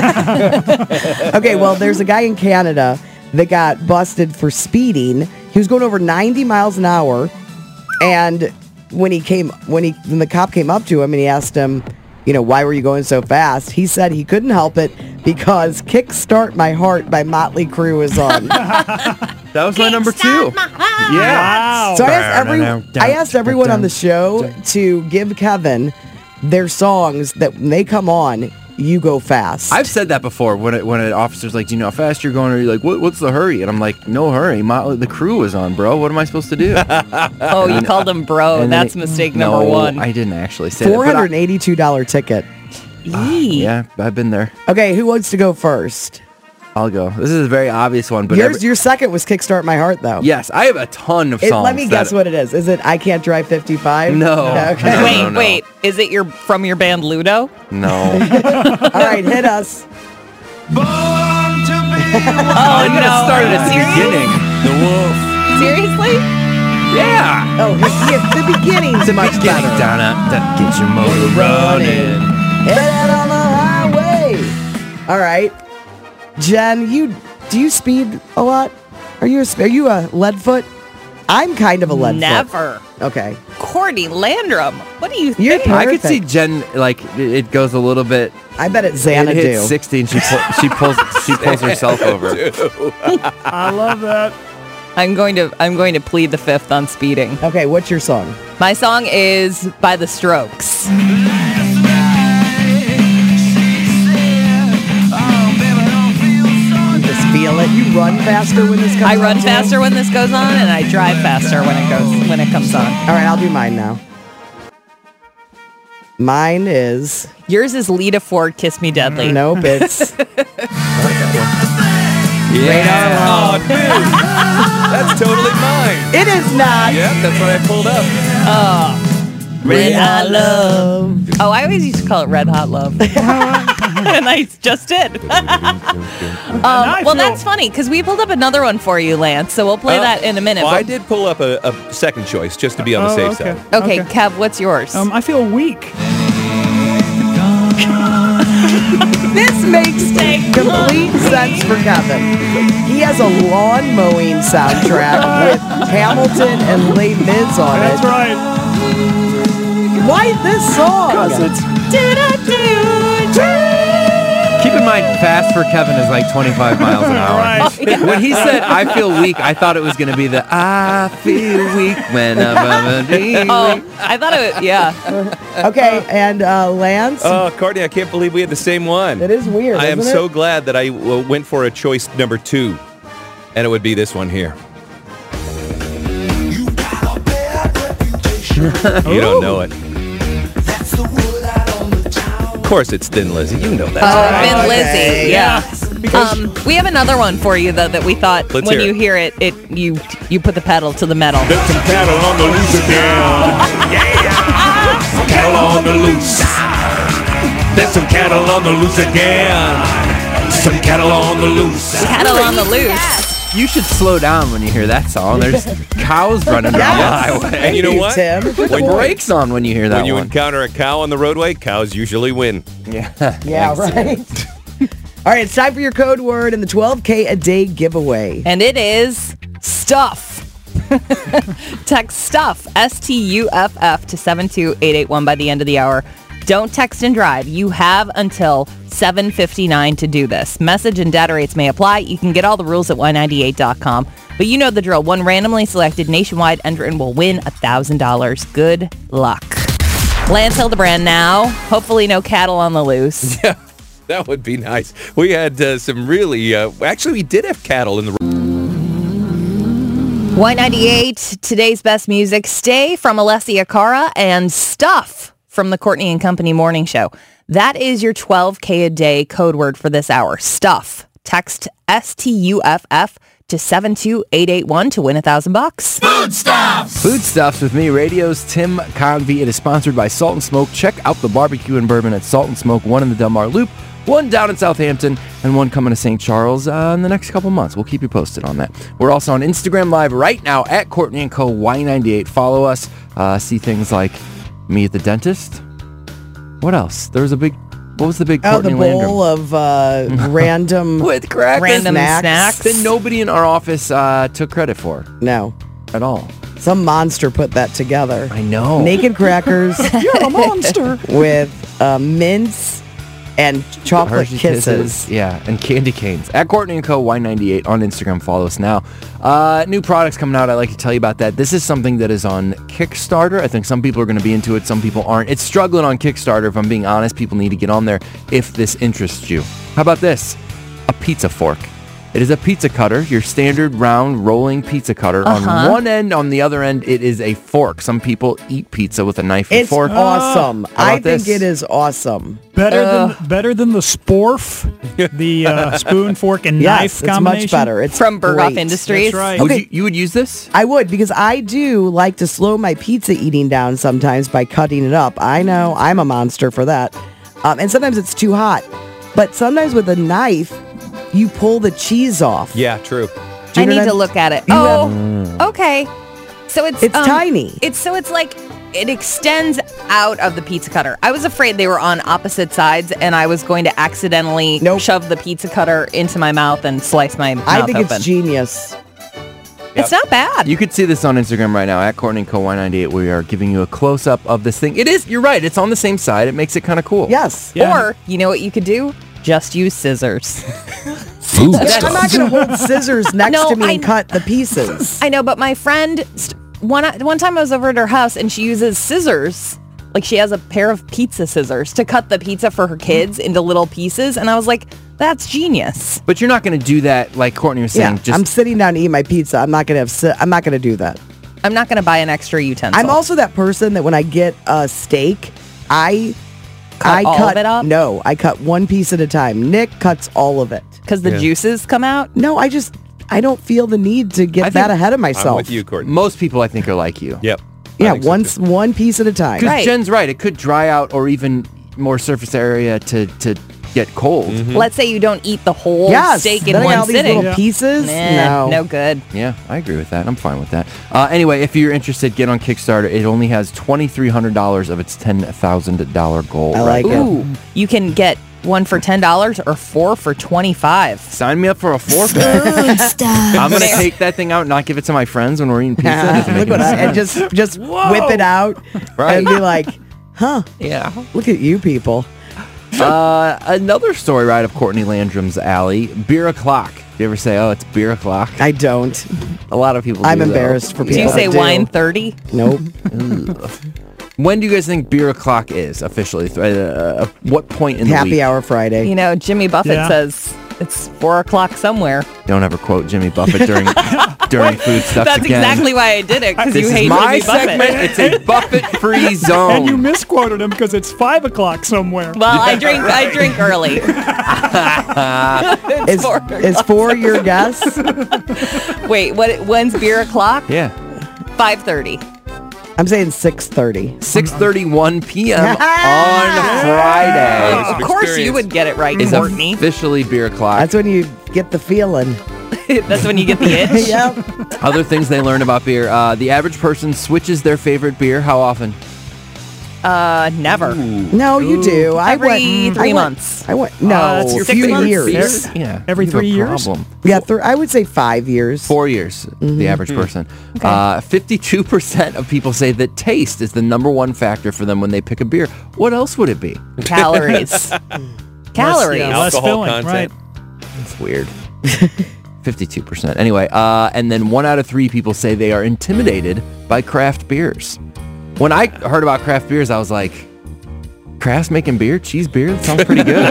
Okay, well, there's a guy in Canada that got busted for speeding. He was going over ninety miles an hour, and when he came, when he, when the cop came up to him and he asked him, you know, why were you going so fast? He said he couldn't help it because "Kickstart My Heart" by Motley Crue was on. That was my number two. Yeah. Wow. So I asked every, I asked everyone on the show to give Kevin their songs that when they come on, you go fast. I've said that before when it, when an officer's like, do you know how fast you're going? Or you're like, what, what's the hurry? And I'm like, no hurry. Motley, the Crew was on, bro. What am I supposed to do? Oh, you called him bro. And then That's it- mistake no, number one. I didn't actually say that. Four but I- hundred eighty-two dollar ticket. Yee. Yeah, I've been there. Okay, who wants to go first? I'll go. This is a very obvious one, but Yours, every- your second was "Kickstart My Heart," though. yes, I have a ton of It- songs. let me guess that- what it is. Is it "I Can't Drive fifty-five"? No. Okay. No, Wait, no, no. wait. Is it your from your band Ludo? No. All right, hit us. Born to be Oh, I'm gonna no. start it at the Serious? beginning. The wolf. Seriously? Yeah. Oh, yeah, the beginning's The much beginning. better. Down, down, down. Get your motor running. Head on the highway. All right, Jen, you do you speed a lot? Are you a, are you a lead foot? I'm kind of a lead Never. foot. Okay. Courtney Landrum. What do you You're think? I could see Perfect. Jen like it, it goes a little bit. I bet it's It Xanadu. hits sixty and she pull, she pulls she pulls herself over. I love that. I'm going to I'm going to plead the fifth on speeding. Okay, what's your song? My song is by The Strokes. You just feel it. You run faster when this comes on. I run too? faster when this goes on, and I drive faster when it goes when it comes on. All right, I'll do mine now. Mine is Yours is Lita Ford, "Kiss Me Deadly." nope. It's Yeah. Oh, dude. That's totally mine. it is not. Yep, that's what I pulled up. Red Hot Love. Oh, I always used to call it Red Hot Love. And I just did. um, well, feel- that's funny because we pulled up another one for you, Lance. So we'll play Oh, that in a minute. Well, I but- did pull up a, a second choice just to be on the Oh, safe okay. side. okay, Kev, what's yours? Um, I feel weak. This makes complete sense for Kevin. He has a lawn mowing soundtrack with Hamilton and Les Mis on That's it. right. Why this song? Because it's Keep in mind, fast for Kevin is like twenty-five miles an hour. right. When he said "I feel weak," I thought it was going to be the "I feel weak when I'm weak." oh, I thought it was, yeah. Okay, and uh, Lance? Oh, Courtney, I can't believe we had the same one. It is weird, I am isn't so it? glad that I uh, went for a choice number two, and it would be this one here. You don't know it. Of course, it's Thin Lizzy. You know that. Oh, Thin Okay. Lizzy, yeah. Um, we have another one for you though that we thought Let's when hear you it. hear it, it you you put the pedal to the metal. There's some cattle on the loose again. Yeah. Some cattle on the loose. There's some cattle on the loose again. Some cattle on the loose. Cattle on the loose. You should slow down when you hear that song. There's cows running down the highway. And you know what? Tim. Put the brakes on when you hear that When you one. encounter a cow on the roadway, cows usually win. Yeah. Yeah, right. All right, it's time for your code word and the twelve K a day giveaway. And it is stuff. Text stuff, S T U F F, to seven two eight eight one by the end of the hour. Don't text and drive. You have until seven fifty-nine to do this. Message and data rates may apply. You can get all the rules at Y ninety-eight dot com. But you know the drill. One randomly selected nationwide entrant will win one thousand dollars. Good luck. Lance Hildebrand now. Hopefully no cattle on the loose. Yeah, that would be nice. We had uh, some really, uh, actually we did have cattle in the Y ninety-eight, today's best music. Stay from Alessia Cara and Stuff from the Courtney and Company Morning Show. That is your twelve K a day code word for this hour. Stuff. Text S T U F F to seven two eight eight one to win a thousand bucks. Food Stuffs! Food Stuffs with me, radio's Tim Convey. It is sponsored by Salt and Smoke. Check out the barbecue and bourbon at Salt and Smoke, one in the Delmar Loop, one down in Southampton, and one coming to Saint Charles uh, in the next couple months. We'll keep you posted on that. We're also on Instagram Live right now at Courtney and Co. Y ninety-eight. Follow us. Uh, see things like me at the dentist. What else? There was a big... What was the big Oh, Courtney the Landrum? bowl of uh, random With crackers. Random snacks. snacks. That nobody in our office uh, took credit for No. at all. Some monster put that together. I know. Naked crackers You're a monster. with uh, mints and chocolate Hershey kisses. Yeah, and candy canes. At Courtney and Co. Y ninety-eight on Instagram. Follow us now. Uh, new products coming out. I'd like to tell you about that. This is something that is on Kickstarter. I think some people are going to be into it. Some people aren't. It's struggling on Kickstarter, if I'm being honest. People need to get on there if this interests you. How about this? A pizza fork. It is a pizza cutter, your standard round rolling pizza cutter. Uh-huh. On one end, on the other end, it is a fork. Some people eat pizza with a knife and It's fork. awesome. How I about think this? it is awesome. Better Uh. than better than the sporf, the uh, spoon, fork, and Yes, knife it's combination. much better. It's From Berghoff great. Industries. That's right. Would Okay. you, you would use this? I would, because I do like to slow my pizza eating down sometimes by cutting it up. I know I'm a monster for that. Um, and sometimes it's too hot. But sometimes with a knife, you pull the cheese off. Yeah, true. Do I you know need what to I'm- look at it. You Oh, okay. So it's It's um, tiny. It's so it's like it extends out of the pizza cutter. I was afraid they were on opposite sides, and I was going to accidentally Nope. shove the pizza cutter into my mouth and slice my mouth I think open. it's genius. It's not bad. You could see this on Instagram right now at Courtney and Co. Y ninety-eight. We are giving you a close up of this thing. It is. You're right. It's on the same side. It makes it kind of cool. Yes. Yeah. Or you know what you could do? Just use scissors. Food Yeah, I'm stuff. not going to hold scissors next No, to me I- and cut the pieces. I know, but my friend, st- one one time I was over at her house and she uses scissors. Like she has a pair of pizza scissors to cut the pizza for her kids into little pieces, and I was like, that's genius. But you're not going to do that like Courtney was saying. Yeah, just I'm sitting down to eat my pizza. I'm not going to have. Si- I'm not going to do that. I'm not going to buy an extra utensil. I'm also that person that when I get a steak, I Cut I all of cut it up? No, I cut one piece at a time. Nick cuts all of it. because the Yeah. juices come out. No, I just I don't feel the need to get I that think- ahead of I'm myself. with you, Courtney. most people, I think, are like you. Yep. I Yeah, think so, once too. one piece at a time. Because Right. Jen's right. It could dry out or even more surface area to, to get cold. Let's say you don't eat the whole Yes, steak in then I got one all these sitting. little pieces. Nah, no, no good. Yeah, I agree with that. I'm fine with that. Uh, anyway, if you're interested, get on Kickstarter. It only has twenty-three hundred dollars of its ten thousand dollars goal. I right like now. it. Ooh, you can get one for ten dollars or four for twenty-five. Sign me up for a four pack. I'm gonna take that thing out and not give it to my friends when we're eating pizza. It doesn't make Look what any I, and sense. just just whip it out Right. and be like, huh? Yeah. Look at you people. Uh, another story right up Courtney Landrum's alley. Beer o'clock. You ever say, "Oh, it's beer o'clock"? I don't. A lot of people. I'm do, though. embarrassed for Do people. you say that do. wine thirty? Nope. When do you guys think beer o'clock is officially? Uh, what point in the Happy week? Hour Friday. You know, Jimmy Buffett Yeah. says it's four o'clock somewhere. Don't ever quote Jimmy Buffett during during food stuff That's again. exactly why I did it, because This you is hate my Jimmy Buffett. segment. It's a Buffett-free zone. And you misquoted him because it's five o'clock somewhere. Well, I drink. I drink early. Is, four is four your guess? Wait, what? When's beer o'clock? Yeah. Five thirty. I'm saying six thirty. six thirty-one p.m. on Friday. Of course, you would get it right, Is Courtney. officially beer o'clock. That's when you get the feeling. That's when you get the itch. Yep. Other things they learn about beer. Uh, the average person switches their favorite beer. How often? Uh, never. No, you do. I Every went, three I went, months. I went. No, Uh, that's your a few six months. years. Every- Yeah. every you have a three years? problem. Yeah, th- I would say five years. Four years, the average person. Uh, fifty-two percent of people say that taste is the number one factor for them when they pick a beer. What else would it be? Calories. Calories. Yeah, less Alcohol filling, content. right? It's weird. fifty-two percent. Anyway, uh, and then one out of three people say they are intimidated by craft beers. When I heard about craft beers, I was like, Kraft's making beer? Cheese beer? That sounds pretty good.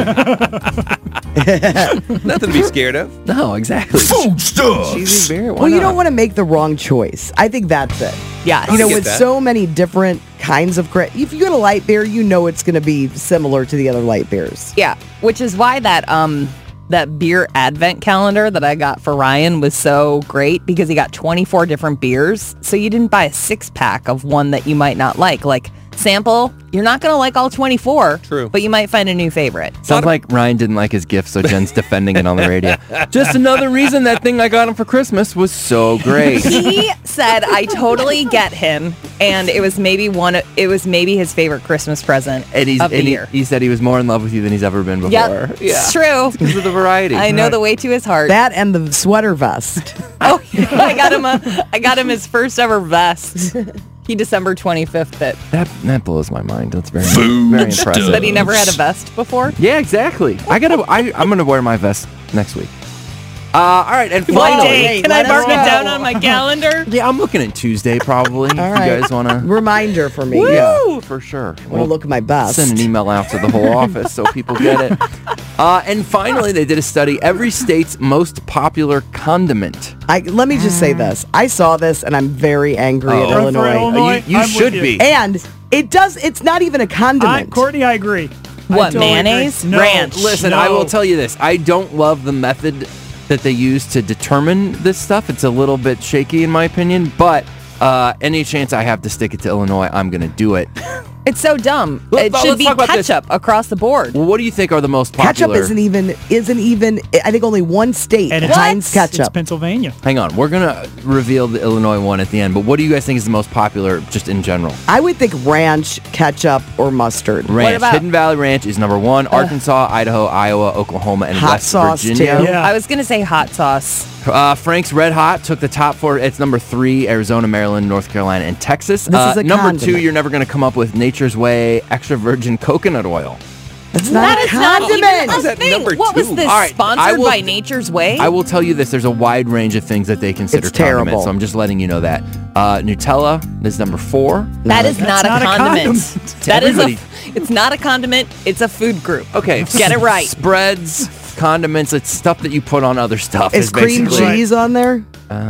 Nothing to be scared of. No, exactly. Food stuff. Cheesy beer? Why Well, you not? don't want to make the wrong choice. I think that's it. Yes. You know, get with that. so many different kinds of cra- if you get a light beer, you know it's going to be similar to the other light beers. Yeah, which is why that um that beer advent calendar that I got for Ryan was so great because he got twenty-four different beers. So you didn't buy a six pack of one that you might not like. Like sample, you're not going to like all twenty-four. True. But you might find a new favorite. Sounds like Ryan didn't like his gift, so Jen's defending it on the radio. Just another reason that thing I got him for Christmas was so great. He said I totally get him, and it was maybe one. Of, it was maybe his favorite Christmas present And, he's, of the and he, year. he said he was more in love with you than he's ever been before. Yep, it's true. Because of the variety. I know the way to his heart. That and the sweater vest. Oh, I got him a. I got him his first ever vest. He December twenty-fifth it. That that blows my mind. That's very Food very impressive. That he never had a vest before. Yeah, exactly. I gotta. I, I'm gonna wear my vest next week. Uh, all right, and What finally, day? Can I let us mark it know. down on my calendar? yeah, I'm looking at Tuesday probably. if All you right. guys wanna, Reminder for me. yeah, for sure. I want to look at my best. Send an email out to the whole office so people get it. Uh, and finally, they did a study. Every state's most popular condiment. I, let me just say this. I saw this and I'm very angry Oh. at For Illinois. Illinois, you you I'm should with you. be. And it does, it's not even a I, condiment. Courtney, I agree. I What, totally agree. mayonnaise? No, Ranch? Listen, no. I will tell you this. I don't love the method that they use to determine this stuff. It's a little bit shaky in my opinion, but uh, any chance I have to stick it to Illinois, I'm going to do it. It's so dumb. Let- it let's should be talk about this. ketchup across the board. Well, what do you think are the most Ketchup popular? isn't even, isn't even, I think only one state And it's- finds It's ketchup. Pennsylvania. Hang on, we're going to reveal the Illinois one at the end, but what do you guys think is the most popular just in general? I would think ranch, ketchup, or mustard. Ranch. about- Hidden Valley Ranch is number one. Arkansas, Idaho, Iowa, Oklahoma, and Hot West sauce, Virginia. too. Yeah. I was going to say hot sauce. Uh, Frank's Red Hot took the top four. It's number three, Arizona, Maryland, North Carolina, and Texas. This uh, is a number condiment. two, you're never going to come up with Nature's Way extra virgin coconut oil. That's not That a is not even condiment. a Is that thing. number What was two? this? All right, I Sponsored will- by Nature's Way? I will tell you this, there's a wide range of things that they consider It's condiments, terrible. so I'm just letting you know that. Uh, Nutella is number four. that is That's not, not a a condiment. condiment. That is a. Everybody- It's not a condiment. It's a food group. Okay. Get it right. Spreads, condiments, it's stuff that you put on other stuff. Is cream basically- cheese on there?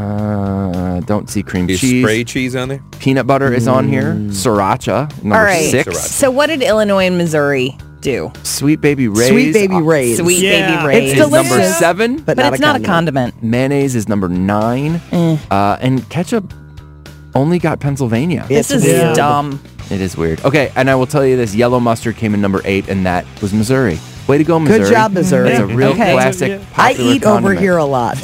Uh, don't see cream Is cheese. spray cheese on there? Peanut butter is on here. Mm. Sriracha, number All right. six. Sriracha. So what did Illinois and Missouri do? Sweet Baby Ray's. Sweet baby uh, Ray's. Sweet Yeah. baby Ray's. It's is number delicious. seven. But, But not it's a not a condiment. condiment. Mayonnaise is number nine. Uh, and ketchup only got Pennsylvania. This It's is weird. dumb. It is weird. Okay, and I will tell you this: yellow mustard came in number eight, and that was Missouri. Way to go, Missouri! Good job, Missouri. It's a real Okay. classic. I popular eat over condiment. here a lot.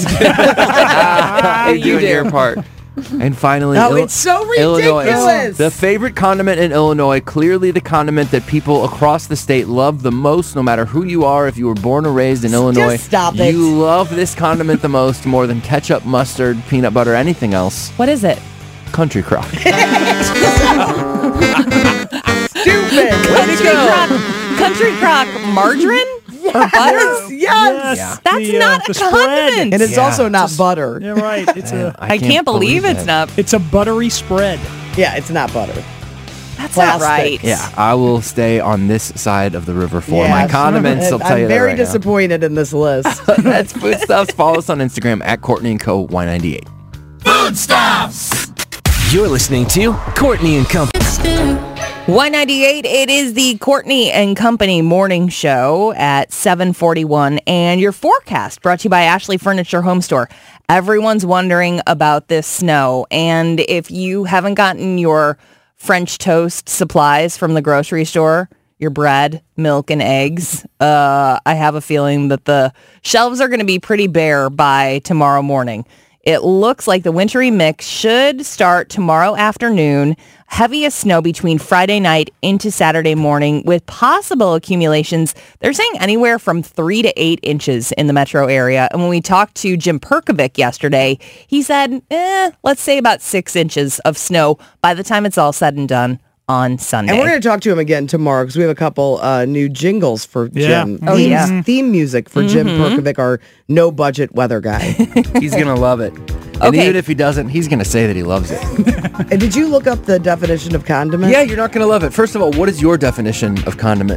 You're You doing do. your part. And finally, Oh, Ill- it's so Illinois. ridiculous. The favorite condiment in Illinois, clearly the condiment that people across the state love the most, no matter who you are. If you were born or raised in Illinois, stop it. you love this condiment the most, more than ketchup, mustard, peanut butter, anything else. What is it? Country crock. Stupid. Country crock. Country crock margarine or butter? Yes. Yes. That's The, uh, not the a spread. condiment. And it's Yeah. also not butter. Yeah, right. It's a. I can't believe it's it. not. It's a buttery spread. Yeah, it's not butter. That's not plastic. right. Yeah, I will stay on this side of the river for Yeah, my condiments. I'll tell I'm you that very right now. disappointed in this list. That's Food Stuffs. Follow us on Instagram at Courtney and Co. Y ninety-eight. Food stuffs. You're listening to Courtney and Company. Y ninety-eight, it is the Courtney and Company morning show at seven forty-one, and your forecast brought to you by Ashley Furniture Home Store. Everyone's wondering about this snow, and if you haven't gotten your French toast supplies from the grocery store, your bread, milk, and eggs, uh, I have a feeling that the shelves are going to be pretty bare by tomorrow morning. It looks like the wintry mix should start tomorrow afternoon. Heaviest snow between Friday night into Saturday morning with possible accumulations. They're saying anywhere from three to eight inches in the metro area. And when we talked to Jim Perkovic yesterday, he said, eh, let's say about six inches of snow by the time it's all said and done on Sunday. And we're going to talk to him again tomorrow because we have a couple uh, new jingles for Yeah. Jim. Oh, Themes- yeah. Theme music for Jim Perkovic, our no-budget weather guy. He's going to love it. And Okay. even if he doesn't, he's going to say that he loves it. And did you look up the definition of condiment? Yeah, you're not going to love it. First of all, what is your definition of condiment?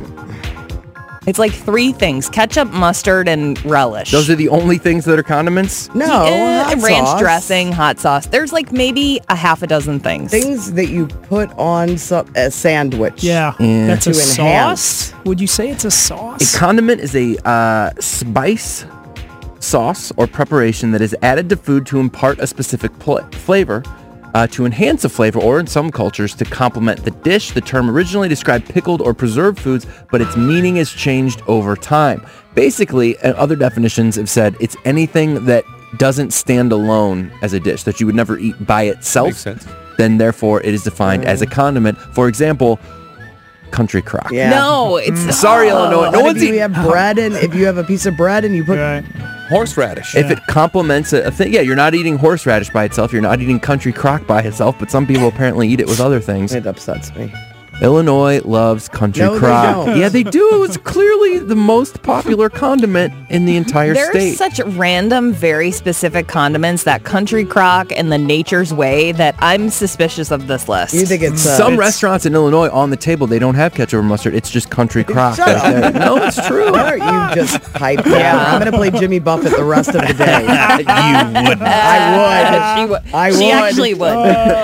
It's like three things: ketchup, mustard, and relish. Those are the only things that are condiments? No, Eh, hot ranch sauce. dressing, hot sauce. There's like maybe a half a dozen things. Things that you put on some, a sandwich. Yeah, Yeah. that's a To enhance. sauce. Would you say it's a sauce? A condiment is a uh, spice, sauce, or preparation that is added to food to impart a specific pl- flavor, uh, to enhance a flavor, or in some cultures, to complement the dish. The term originally described pickled or preserved foods, but its meaning has changed over time. Basically, uh, other definitions have said it's anything that doesn't stand alone as a dish, that you would never eat by itself. Makes sense. Then, therefore, it is defined as a condiment. For example, country crock. Yeah. No, it's Sorry, Illinois. No What one's if you eating. have bread and if you have a piece of bread and you put Right. Horseradish. If it complements a, a thing, yeah, you're not eating horseradish by itself. You're not eating country crock by itself, but some people apparently eat it with other things. it upsets me. Illinois loves country No, they crock. don't. Yeah, they do. It's clearly the most popular condiment in the entire There's state. such random, very specific condiments, that country crock and the Nature's Way, that I'm suspicious of this list. You think it's uh, Some it's- restaurants in Illinois on the table, they don't have ketchup or mustard. It's just country crock. Shut right up. there. No, it's true. Why aren't you just pipe down? I'm going to play Jimmy Buffett the rest of the day. you wouldn't. I would. she would. I she would. actually would.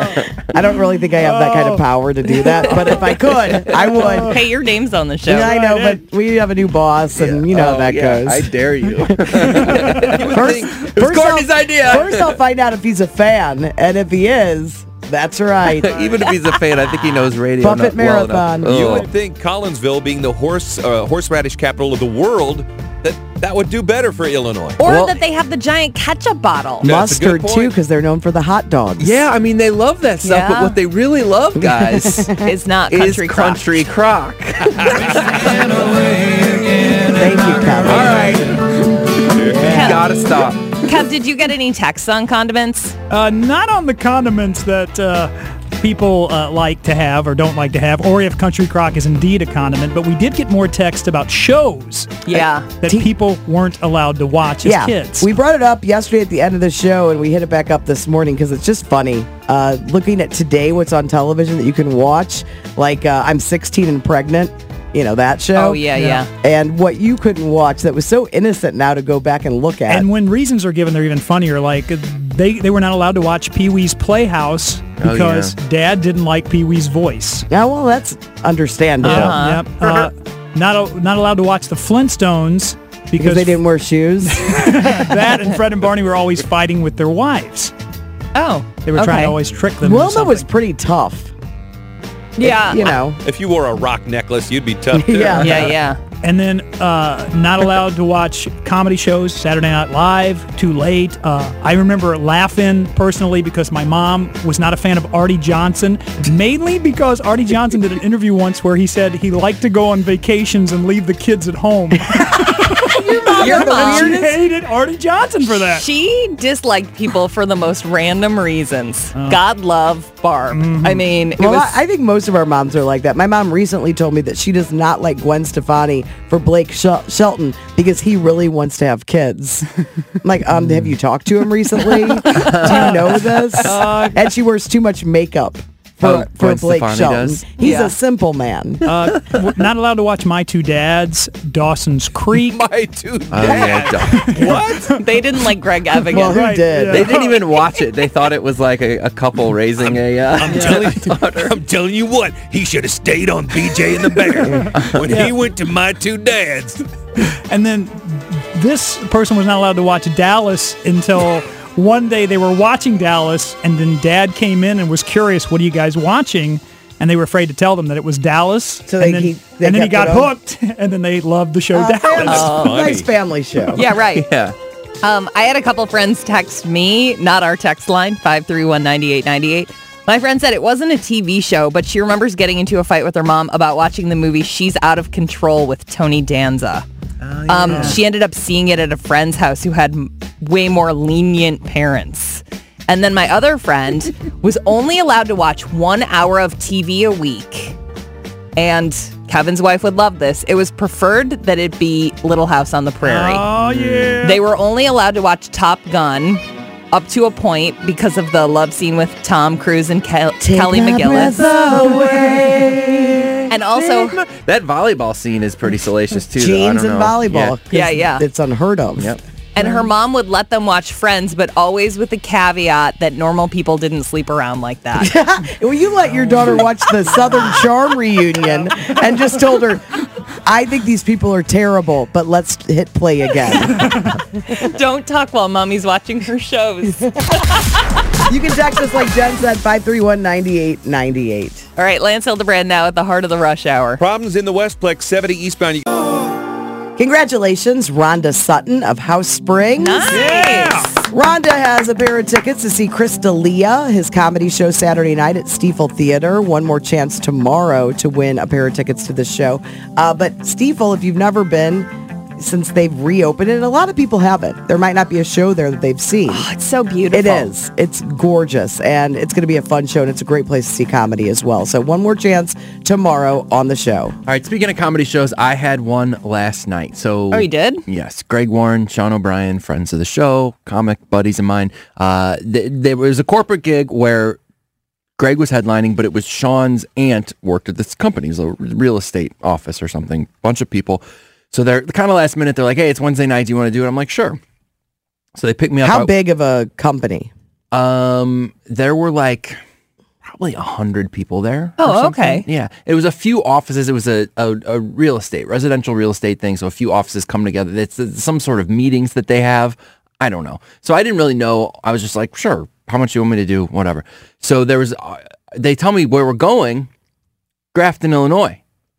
I don't really think I have that kind of power to do that, but if I could, I would. Hey, your name's on the show. Yeah, I know, but we have a new boss, and you know how Oh, that yeah, goes. I dare you. First, It was Courtney's I'll, idea. First, I'll find out if he's a fan, and if he is, that's right. Even if he's a fan, I think he knows radio. Buffett not well Marathon. enough. You Oh. would think Collinsville, being the horse uh, horseradish capital of the world, that that would do better for Illinois. Or Well- that they have the giant ketchup bottle. That's a good Mustard, too, point. because they're known for the hot dogs. Yeah, I mean, they love that stuff, but Yeah. what they really love, guys, It's not is country crock. country crock. Thank you, Kevin. All right. You gotta stop. Kev, did you get any texts on condiments? Uh, not on the condiments that uh, people uh, like to have or don't like to have, or if country crock is indeed a condiment. But we did get more text about shows Yeah. that Te- people weren't allowed to watch as Yeah, kids. we brought it up yesterday at the end of the show, and we hit it back up this morning because it's just funny. Uh, looking at today, what's on television that you can watch, like uh, I'm sixteen and Pregnant, you know, that show. Oh, yeah, yeah. And what you couldn't watch that was so innocent now to go back and look at. And when reasons are given, they're even funnier. Like they, they were not allowed to watch Pee-wee's Playhouse Oh, because yeah. Dad didn't like Pee-wee's voice. yeah, well, that's understandable. Uh-huh. Yep. Uh, not not allowed to watch the Flintstones Because because they didn't wear shoes. that and Fred and Barney were always fighting with their wives. Oh. They were trying okay. to always trick them. into Wilma was something. pretty tough. Yeah. You know. If you wore a rock necklace, you'd be tough too. Yeah. Yeah, yeah. And then uh, not allowed to watch comedy shows, Saturday Night Live, too late. Uh, I remember laughing personally because my mom was not a fan of Artie Johnson, mainly because Artie Johnson did an interview once where he said he liked to go on vacations and leave the kids at home. Your mom. She hated Artie Johnson for that. She disliked people for the most random reasons. God love Barb. I mean, it Well, was. I, I think most of our moms are like that. My mom recently told me that she does not like Gwen Stefani for Blake Shel- Shelton because he really wants to have kids. I'm like, um, have you talked to him recently? Do you know this? And she wears too much makeup for, Oh, for Gwen Blake Stefani Shelton. does? He's Yeah. a simple man. Uh, w- not allowed to watch My Two Dads, Dawson's Creek. My two Oh, yeah, dads. don't- What? they didn't like Greg Evigan. Well, who Right, did? yeah. They didn't even watch it. They thought it was like a, a couple raising a. Uh, I'm telling you, I'm telling you what, he should have stayed on B J and the Bear when he went to My Two Dads. And then this person was not allowed to watch Dallas until one day they were watching Dallas, and then Dad came in and was curious, what are you guys watching? and they were afraid to tell them that it was Dallas. So and they then, keep- they and then he kept got it on? hooked, and then they loved the show Uh, Dallas. That's nice family show. Yeah, right. Yeah. Um, I had a couple friends text me, not our text line, five three one, nine eight nine eight. My friend said it wasn't a T V show, but she remembers getting into a fight with her mom about watching the movie She's Out of Control with Tony Danza. Oh, Um, yeah. she ended up seeing it at a friend's house who had m- way more lenient parents. And then my other friend was only allowed to watch one hour of T V a week. And Kevin's wife would love this. It was preferred that it be Little House on the Prairie. Oh, yeah. They were only allowed to watch Top Gun up to a point because of the love scene with Tom Cruise and Ke- Kelly McGillis. And also, That volleyball scene is pretty salacious too. though. I Jeans don't and know. volleyball. 'cause Yeah, yeah. It's unheard of. Yep. and her mom would let them watch Friends, but always with the caveat that normal people didn't sleep around like that. Well, you let your daughter watch the Southern Charm reunion and just told her, I think these people are terrible, but let's hit play again. Don't talk while mommy's watching her shows. You can text us like Jen said, five three one, nine eight nine eight. All right, Lance Hildebrand now at the heart of the rush hour. Problems in the Westplex, seventy eastbound. You- Congratulations, Rhonda Sutton of House Springs. Nice. Rhonda has a pair of tickets to see Chris D'Elia, his comedy show Saturday night at Stiefel Theater. One more chance tomorrow to win a pair of tickets to the show. Uh, but Stiefel, if you've never been, since they've reopened it, a lot of people haven't. There might not be a show there that they've seen. Oh, it's so beautiful. It is. It's gorgeous, and it's going to be a fun show, and it's a great place to see comedy as well. So one more chance tomorrow on the show. All right, speaking of comedy shows, I had one last night. So Oh, you did? Yes, Greg Warren, Sean O'Brien, friends of the show, comic buddies of mine. Uh, th- there was a corporate gig where Greg was headlining, but it was Sean's aunt worked at this company. It was a real estate office or something. Bunch of people. So they're kind of last minute. They're like, "Hey, it's Wednesday night. Do you want to do it?" I'm like, "Sure." So they picked me up. How I- big of a company? Um, there were like probably a hundred people there. Oh, or something. okay. Yeah, it was a few offices. It was a, a, a real estate, residential real estate thing. So a few offices come together. It's, it's some sort of meetings that they have. I don't know. So I didn't really know. I was just like, "Sure. How much you want me to do? Whatever." So there was. Uh, they tell me where we're going. Grafton, Illinois.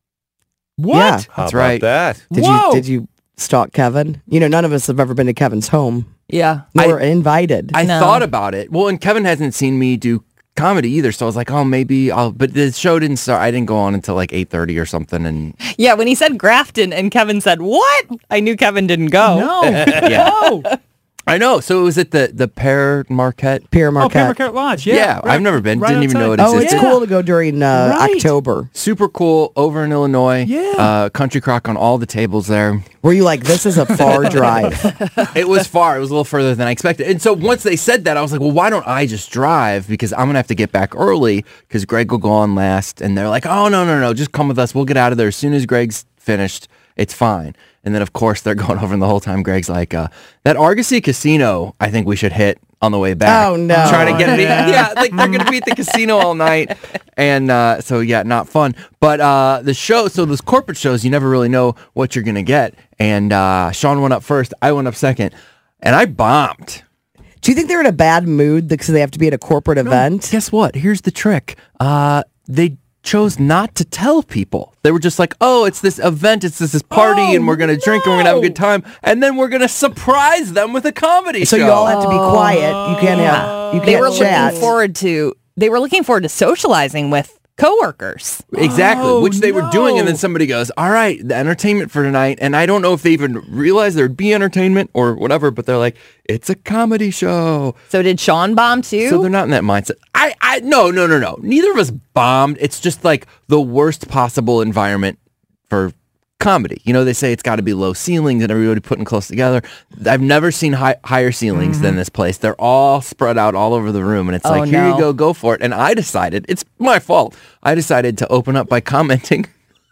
What? Yeah. That's How about right. that? Did Whoa. you did you stalk Kevin? You know, none of us have ever been to Kevin's home. Yeah. Nor invited. I No. thought about it. Well, and Kevin hasn't seen me do comedy either, so I was like, oh, maybe I'll. But the show didn't start. I didn't go on until like eight thirty or something, and Yeah, when he said Grafton and Kevin said, what? I knew Kevin didn't go. No. yeah, Oh, I know. So it was at the the Pear Marquette. Pierre oh, Marquette. Pemberton Lodge. Yeah, Yeah, right- I've never been. right Didn't even know it outside. Oh, it's existed. cool to go during uh, Right. October. Super cool over in Illinois. Yeah. uh, Country Crock on all the tables there. Were you like, this is a far drive? It was far. It was a little further than I expected. And so once they said that, I was like, well, why don't I just drive? Because I'm going to have to get back early because Greg will go on last. And they're like, oh, no, no, no. Just come with us. We'll get out of there as soon as Greg's finished. It's fine. And then, of course, they're going over and the whole time Greg's like, uh, that Argosy Casino, I think we should hit on the way back. Oh, no. Try to get it. Yeah. Yeah, like they're going to be at the casino all night. And uh, so, yeah, not fun. But uh, the show, so those corporate shows, you never really know what you're going to get. And uh, Sean went up first. I went up second. And I bombed. Do you think they're in a bad mood because they have to be at a corporate event? Guess what? Here's the trick. Uh, they chose not to tell people. They were just like, oh, it's this event, it's this, this party, Oh, and we're going to drink and we're going to have a good time. And then we're going to surprise them with a comedy So show. you all have to be quiet. You can't have. You can't They were chat. looking forward to they were looking forward to socializing with coworkers. Exactly, Oh, which they were doing, and then no. somebody goes, all right, the entertainment for tonight, and I don't know if they even realized there'd be entertainment or whatever, but they're like, it's a comedy show. So did Sean bomb too? So they're not in that mindset. I, I, no, no, no, no. Neither of us bombed. It's just like the worst possible environment for comedy. You know, they say it's got to be low ceilings and everybody putting close together. I've never seen high, higher ceilings than this place. They're all spread out all over the room, and it's Oh, like, here no. you go, go for it. And I decided, it's my fault. I decided to open up by commenting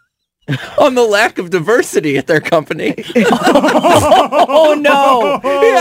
on the lack of diversity at their company. Oh no.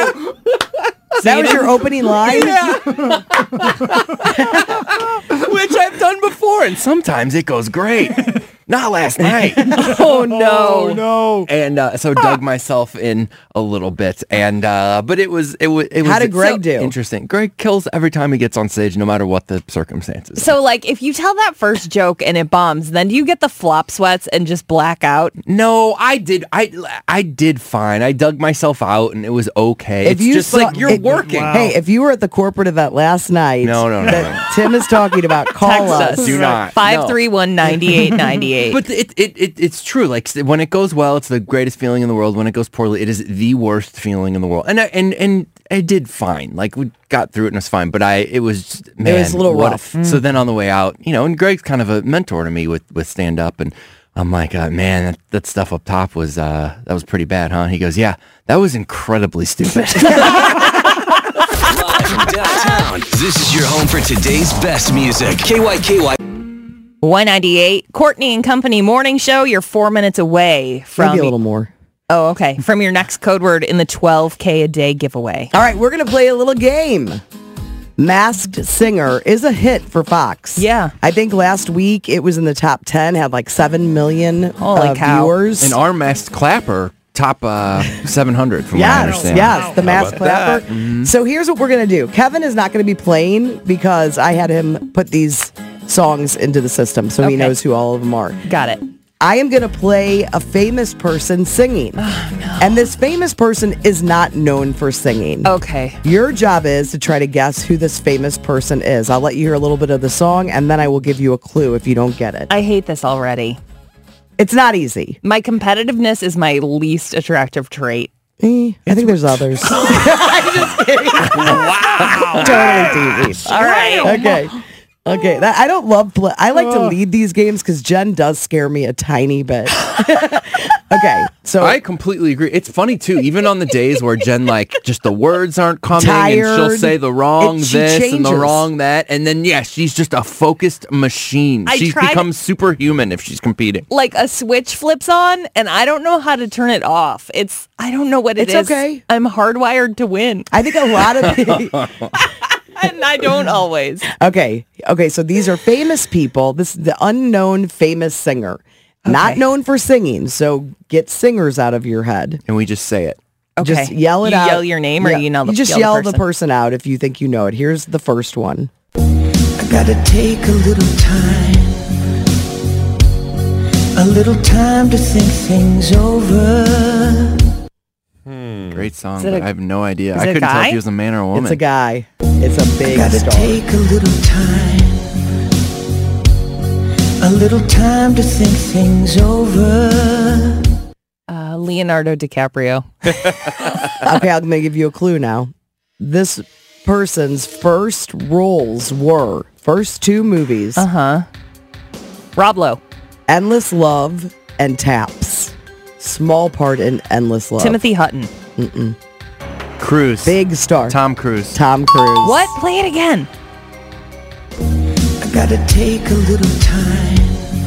That was your opening line? Yeah. Which I've done before, and sometimes it goes great. not last night. Oh no, Oh, no. And uh, so dug myself in a little bit, and uh, but it was it was it was How did Greg so do? Interesting. Greg kills every time he gets on stage, no matter what the circumstances. So, like, if you tell that first joke and it bombs, then do you get the flop sweats and just black out? No, I did. I I did fine. I dug myself out, and it was okay. If it's you just saw- like you're it- working. Wow. Hey, if you were at the corporate event last night, No, no, no, that no. Tim is talking about, call Text us. us. Do not. Five three one ninety eight ninety eight. But it, it, it it's true. Like when it goes well, it's the greatest feeling in the world. When it goes poorly, it is the worst feeling in the world. And I, and and I did fine. Like we got through it and it was fine. But I it was just, man, was a little what rough. So then on the way out, you know, and Greg's kind of a mentor to me with with stand up, and I'm like, uh, man, that, that stuff up top was uh, that was pretty bad, huh? He goes, yeah, that was incredibly stupid. Live from downtown, this is your home for today's best music. K Y K Y. one ninety-eight, Courtney and Company morning show. You're four minutes away from. Maybe a little more. Oh, okay. From your next code word in the twelve K a day giveaway. All right, we're going to play a little game. Masked Singer is a hit for Fox. Yeah. I think last week it was in the top ten, had like seven million Holy uh, cow. viewers. And our masked clapper top uh, seven hundred from what I Yes, understand. yes, the mask about clapper. Mm-hmm. So here's what we're going to do. Kevin is not going to be playing because I had him put these songs into the system so he Okay. knows who all of them are. Got it. I am going to play a famous person singing. Oh, no. And this famous person is not known for singing. Okay. Your job is to try to guess who this famous person is. I'll let you hear a little bit of the song, and then I will give you a clue if you don't get it. I hate this already. It's not easy. My competitiveness is my least attractive trait. Eh, I think there's others. I'm just kidding. Wow. Totally teasing. All right. Okay. Okay. That, I don't love play. I like to lead these games because Jen does scare me a tiny bit. Okay. So I completely agree. It's funny too, even on the days where Jen like just the words aren't coming and she'll Tired. say the wrong It- she this and the changes. wrong that, and then yeah, she's just a focused machine. I She's tried- become superhuman if she's competing. Like a switch flips on and I don't know how to turn it off. It's, I don't know what it It's is. okay. I'm hardwired to win. I think a lot of people. And I don't always. Okay. Okay. So these are famous people. This is the unknown famous singer. Not Okay. known for singing. So get singers out of your head. And we just say it. Okay. Just yell it you out. yell your name or Yeah, you know the You just yell, yell the person? the person out if you think you know it. Here's the first one. I gotta take a little time, a little time to think things over. Great song, Is it but a- I have no idea. is I it a couldn't tell guy? if he was a man or a woman. It's a guy. It's a big Gotta star. take a little time, a little time to think things over. Uh, Leonardo DiCaprio. Okay, I'm going to give you a clue now. This person's first roles were, first two movies, Uh-huh. Rob Lowe. Endless Love and Taps. Small part in Endless Love. Timothy Hutton. Cruise. Big star. Tom Cruise. Tom Cruise. What? Play it again. I gotta take a little time,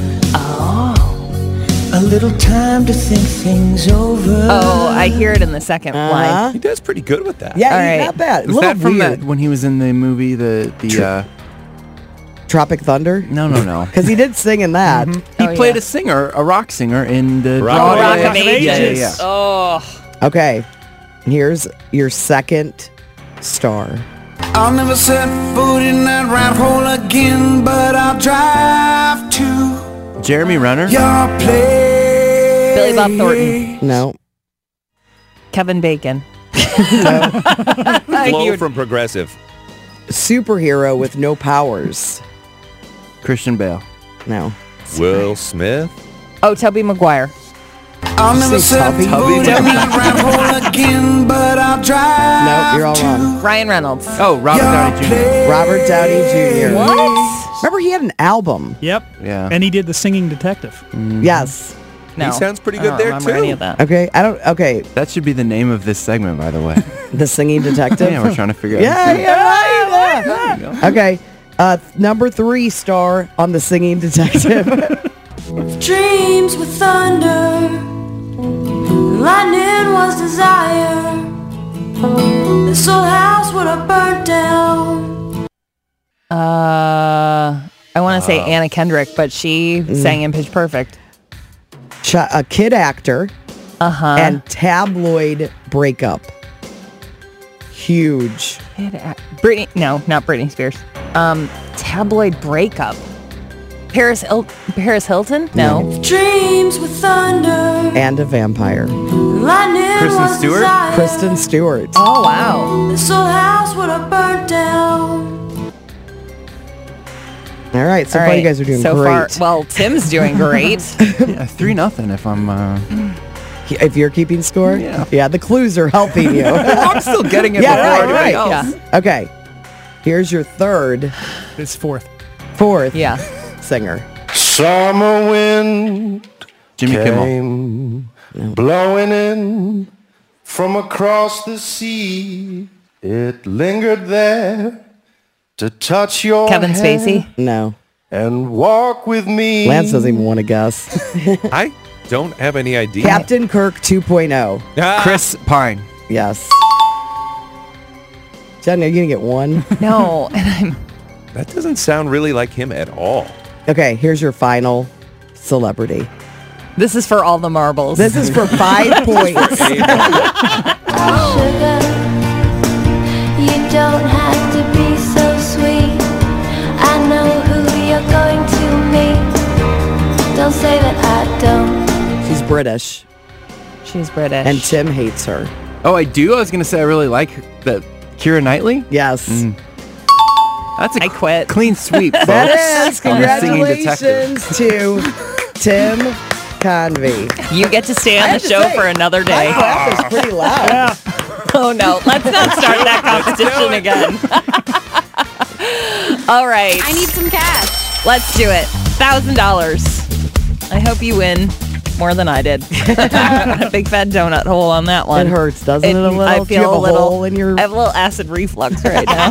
Oh. a little time to think things over. Oh, I hear it in the second Uh-huh. line. He does pretty good with that. Yeah, All he's right. not bad. A Was little that from weird. that when he was in the movie the the uh Tropic Thunder? no no no. Because he did sing in that. He Oh, played yeah. a singer, a rock singer in the Rock Oh, of Rock Ages. of Ages. Yeah, yeah, yeah. Oh. Okay, here's your second star. I'll never set foot in that rat hole again, but I'll drive to Jeremy Renner. your place. Billy Bob Thornton. No. Kevin Bacon. Flo You- from Progressive. Superhero with no powers. Christian Bale. No. Will Smith. Oh, Tobey Maguire. I'll never Say set Tubby. foot in that rat hole again, but I'll drive Nope, you're all wrong. Ryan Reynolds. Oh, Robert Downey Junior Robert Downey Junior What? Remember, he had an album. Yep. Yeah. And he did the singing detective. Yes. No. He sounds pretty I good don't there, remember too. any of that. Okay, I don't. Okay, That should be the name of this segment, by the way. the singing detective. Yeah, we're trying to figure out. Yeah, yeah, right. Yeah. Okay, uh, number three star on the singing detective. Dreams with thunder, lightning was desire. This old house would have burnt down. Uh, I want to to say Anna Kendrick, but she Mm. sang in Pitch Perfect. Ch- a kid actor. Uh-huh. And tabloid breakup. Huge. Kid ac- Britney, no, not Britney Spears. Um, tabloid breakup. Paris, Il- Paris Hilton? No. Dreams with thunder. And a vampire. Lightning Kristen was Stewart? desire. Kristen Stewart. Oh, wow. This old house would have burnt down. All right, so All far right, you guys are doing so great. Far, well, Tim's doing great. Yeah, three nothing. If I'm. Uh... If you're keeping score? Yeah. Yeah, the clues are helping you. I'm still getting it Yeah, before right, anybody right. else. Yeah. Okay. Here's your third, It's fourth. fourth Yeah. singer. Summer wind Jimmy Kimmel. came blowing in from across the sea. It lingered there to touch your Kevin hand Spacey? No. and walk with me. Lance doesn't even want to guess. I don't have any idea. Captain Kirk two point oh. Ah. Chris Pine. Yes. Jen, are you going to get one? No. And I'm That doesn't sound really like him at all. Okay, here's your final celebrity. This is for all the marbles. This is for five points. Sugar, you don't have to be so sweet. I know who you're going to meet. Don't say that I don't. She's British, She's British. and Tim hates her. Oh, I do. I was gonna say I really like that. Keira Knightley. Yes. That's a I quit. clean sweep, folks. That is. on the singing detective. Congratulations to Tim Convey. You get to stay I on the have to show say, for another My day. clap is pretty loud. Oh, no. Let's not start that competition again. All right. I need some cash. Let's do it. one thousand dollars. I hope you win more than I did. A big fat donut hole on that one. It hurts, doesn't it, a little? I Do feel you have a a little. hole in your- I have a little acid reflux right now.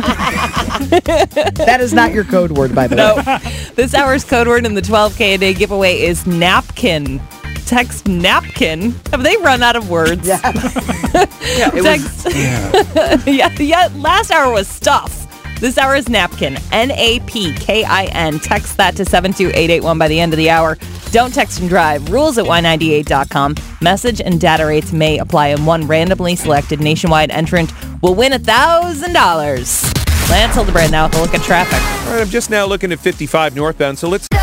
That is not your code word, by the No. way. This hour's code word in the twelve K a day giveaway is napkin. Text napkin. Have they run out of words? Yeah. Yeah, it Text. was. Yeah. yeah, yeah. Last hour was stuff. This hour is napkin. N A P K I N. Text that to seven two eight eight one by the end of the hour. Don't text and drive. Rules at Y ninety-eight dot com. Message and data rates may apply, and one randomly selected nationwide entrant will win one thousand dollars. Lance Hildebrand now with a look at traffic. All right, I'm just now looking at fifty-five northbound, so let's...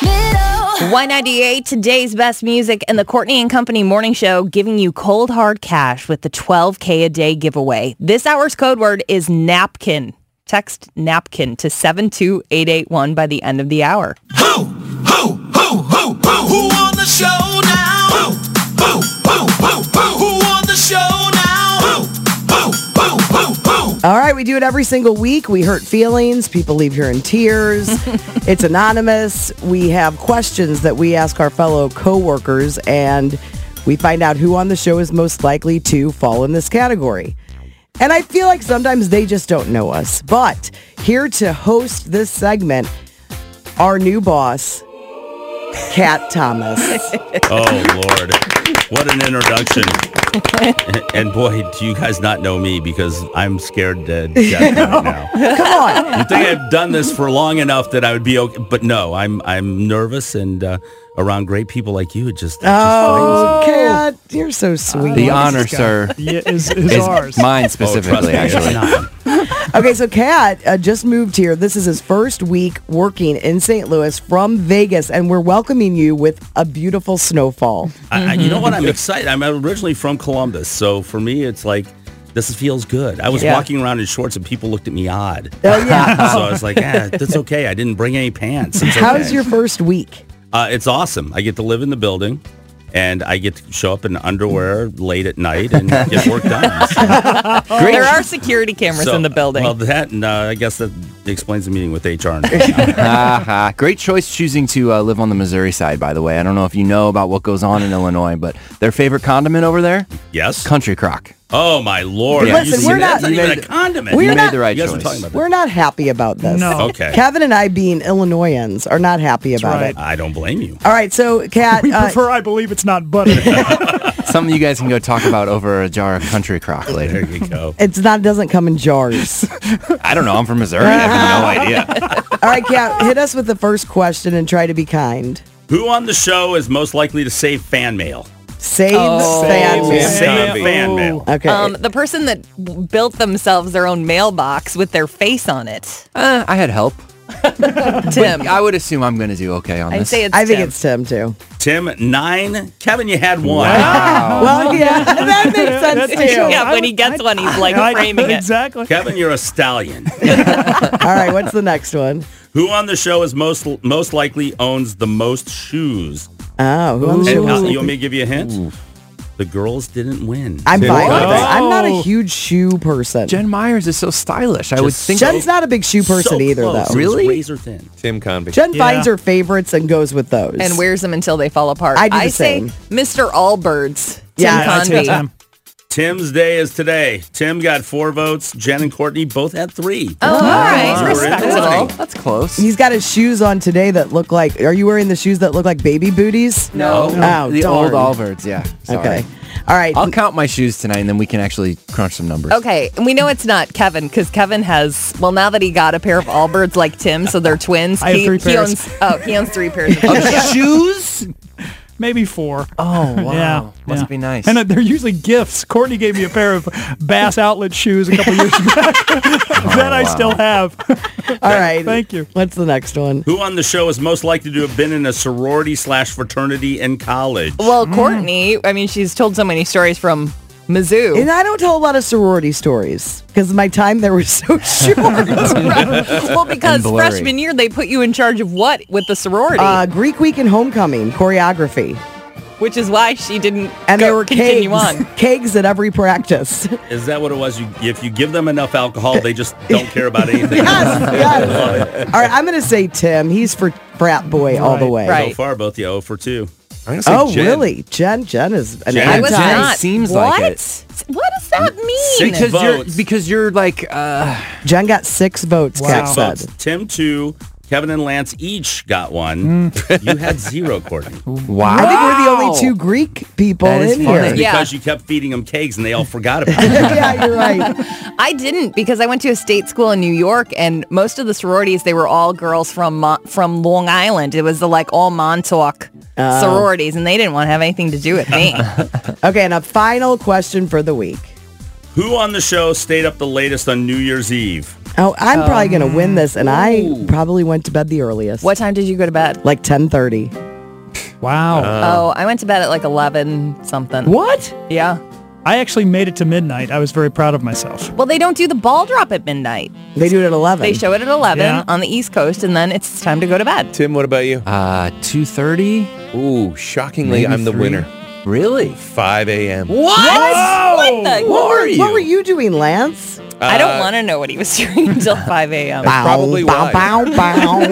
Y ninety-eight, today's best music, and the Courtney and Company morning show giving you cold hard cash with the twelve K a day giveaway. This hour's code word is napkin. Text napkin to seven two eight eight one by the end of the hour. Who, who, who, who, who, who on the show now? Who, who, who, who, who, who on the show now? Who, who, who, who, who? All right, we do it every single week. We hurt feelings. People leave here in tears. It's anonymous. We have questions that we ask our fellow coworkers, and we find out who on the show is most likely to fall in this category. And I feel like sometimes they just don't know us. But here to host this segment, our new boss, Kat Thomas. Oh, Lord. What an introduction. And boy, do you guys not know me, because I'm scared to death right now. Come on. You think I've done this for long enough that I would be okay? But no, I'm I'm nervous, and uh, around great people like you, it just, it just Oh, Kat, you're so sweet. The honor, sir, Yeah, is, is ours. mine Oh, specifically, trust me, it's actually. not. Okay, so Kat uh, just moved here. This is his first week working in Saint Louis from Vegas, and we're welcoming you with a beautiful snowfall. I, I, you know what? I'm excited. I'm originally from Columbus, so for me, it's like, this feels good. I was Yeah. walking around in shorts and people looked at me odd. Oh, yeah. So I was like, yeah, that's okay. I didn't bring any pants. It's How's okay. your first week? Uh, it's awesome. I get to live in the building, and I get to show up in underwear late at night and get work done. So, Great. There are security cameras so, in the building. Well, that, and uh, I guess that explains the meeting with H R. uh-huh. Great choice choosing to uh, live on the Missouri side, by the way. I don't know if you know about what goes on in Illinois, but their favorite condiment over there? Yes. Country crock. Oh, my Lord. Yeah. Listen, You we're see, not- that's not you even made a the- condiment. We're you not- made the right You guys were choice. talking about that. We're not happy about this. No. Okay. Kevin and I, being Illinoisans, are not happy about right. it. I don't blame you. All right, so Kat, We uh, prefer, I believe it's not butter. Something you guys can go talk about over a jar of Country Crock later. There you go. It's not doesn't come in jars. I don't know. I'm from Missouri. I have no idea. All right, Kat, hit us with the first question and try to be kind. Who on the show is most likely to save fan mail? Save Oh. fan mail. Save fan mail. Okay. Um, the person that w- built themselves their own mailbox with their face on it. Uh, I had help. Tim. I would assume I'm going to do okay on I'd this. say it's I think Tim. it's Tim, too. Tim, nine. Kevin, you had one. Wow. Well, yeah, that makes sense, That's- too. Yeah, when he gets one, he's like I- framing it. Exactly. Kevin, you're a stallion. All right, what's the next one? Who on the show is most most likely owns the most shoes? Oh, who on the show? And, uh, was- you want me to give you a hint? The girls didn't win. I'm fine with What? that. I'm not a Oh. huge shoe person. Jen Myers is so stylish. I would Just think. Jen's not a big shoe person So either, close. though. It was Really? razor thin. Tim Convey. Jen Yeah. finds her favorites and goes with those. And wears them until they fall apart. I do the say same. Mister Allbirds. Tim Yeah, I Convey. take Tim. Tim's day is today. Tim got four votes. Jen and Courtney both had three. Oh, all right. We're in the Respectable. running. That's close. He's got his shoes on today that look like. Are you wearing the shoes that look like baby booties? No. Oh, the darn. old Allbirds, yeah. Sorry. Okay. All right. I'll count my shoes tonight, and then we can actually crunch some numbers. Okay, and we know it's not Kevin because Kevin has, well, now that he got a pair of Allbirds like Tim, so they're twins. I have he, three he pairs. owns, oh, he owns three pairs of Of shoes? Maybe four. Oh, wow. Yeah, Must yeah. be nice. And uh, they're usually gifts. Courtney gave me a pair of Bass Outlet shoes a couple years back that I wow. still have. All right. Thank you. What's the next one? Who on the show is most likely to have been in a sorority slash fraternity in college? Well, Courtney, I mean, she's told so many stories from Mizzou. And I don't tell a lot of sorority stories because my time there was so short. Well, because And blurry. freshman year, they put you in charge of what with the sorority, uh, Greek week and homecoming choreography, which is why she didn't and go, there were continue kegs, on. kegs at every practice. Is that what it was? You, if you give them enough alcohol, they just don't care about anything. Yes, yes. Love it. All right, I'm going to say Tim. He's for frat boy all the Right, way. right. So far, both you zero for two. I'm gonna say Oh, Jen. really? Jen, Jen is an Jen. I was anti- not. seems what? like it. What does that mean? Six because you're votes. because you're like uh, Jen got six votes, Wow. Kat Votes. said. Tim two, Kevin and Lance each got one. You had zero, Courtney. wow. I think we're the only two Greek people That is in funny. here. Yeah. Because you kept feeding them kegs and they all forgot about it. Yeah, you're right. I didn't because I went to a state school in New York, and most of the sororities they were all girls from Mon- from Long Island. It was the like all Montauk Oh. sororities, and they didn't want to have anything to do with me. Okay, and a final question for the week. Who on the show stayed up the latest on New Year's Eve? Oh, I'm probably going to win this, and I Ooh. probably went to bed the earliest. What time did you go to bed? Like ten thirty. Wow. oh, I went to bed at like eleven something. What? Yeah. I actually made it to midnight. I was very proud of myself. Well, they don't do the ball drop at midnight. They do it at eleven. They show it at eleven Yeah. on the East Coast, and then it's time to go to bed. Tim, what about you? uh two thirty. Ooh, shockingly, I'm the winner. Really? five a.m. What? What the? What were, you? what were you doing, Lance? I Uh, don't want to know what he was doing until five a.m. That's probably bow, why. bow, bow.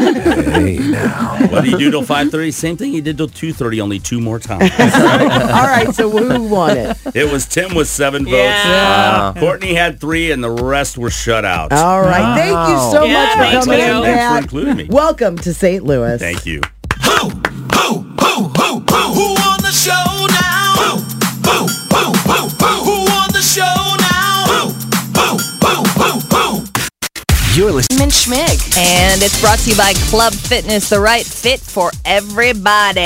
Hey, now. What did he do till five thirty? Same thing he did till two thirty, only two more times. All right, so who won it? It was Tim with seven votes. Yeah. Uh, Courtney had three, and the rest were shut out. All right, thank you so Yeah, much for thank coming you. in, Thanks for Kat. including me. Welcome to Saint Louis. Thank you. Who, who, who, who, who, who on the show now? Who, who, who, who, who, who on the show now? Who, who, who, who, who. You're listening. Mint Schmig. And it's brought to you by Club Fitness, the right fit for everybody.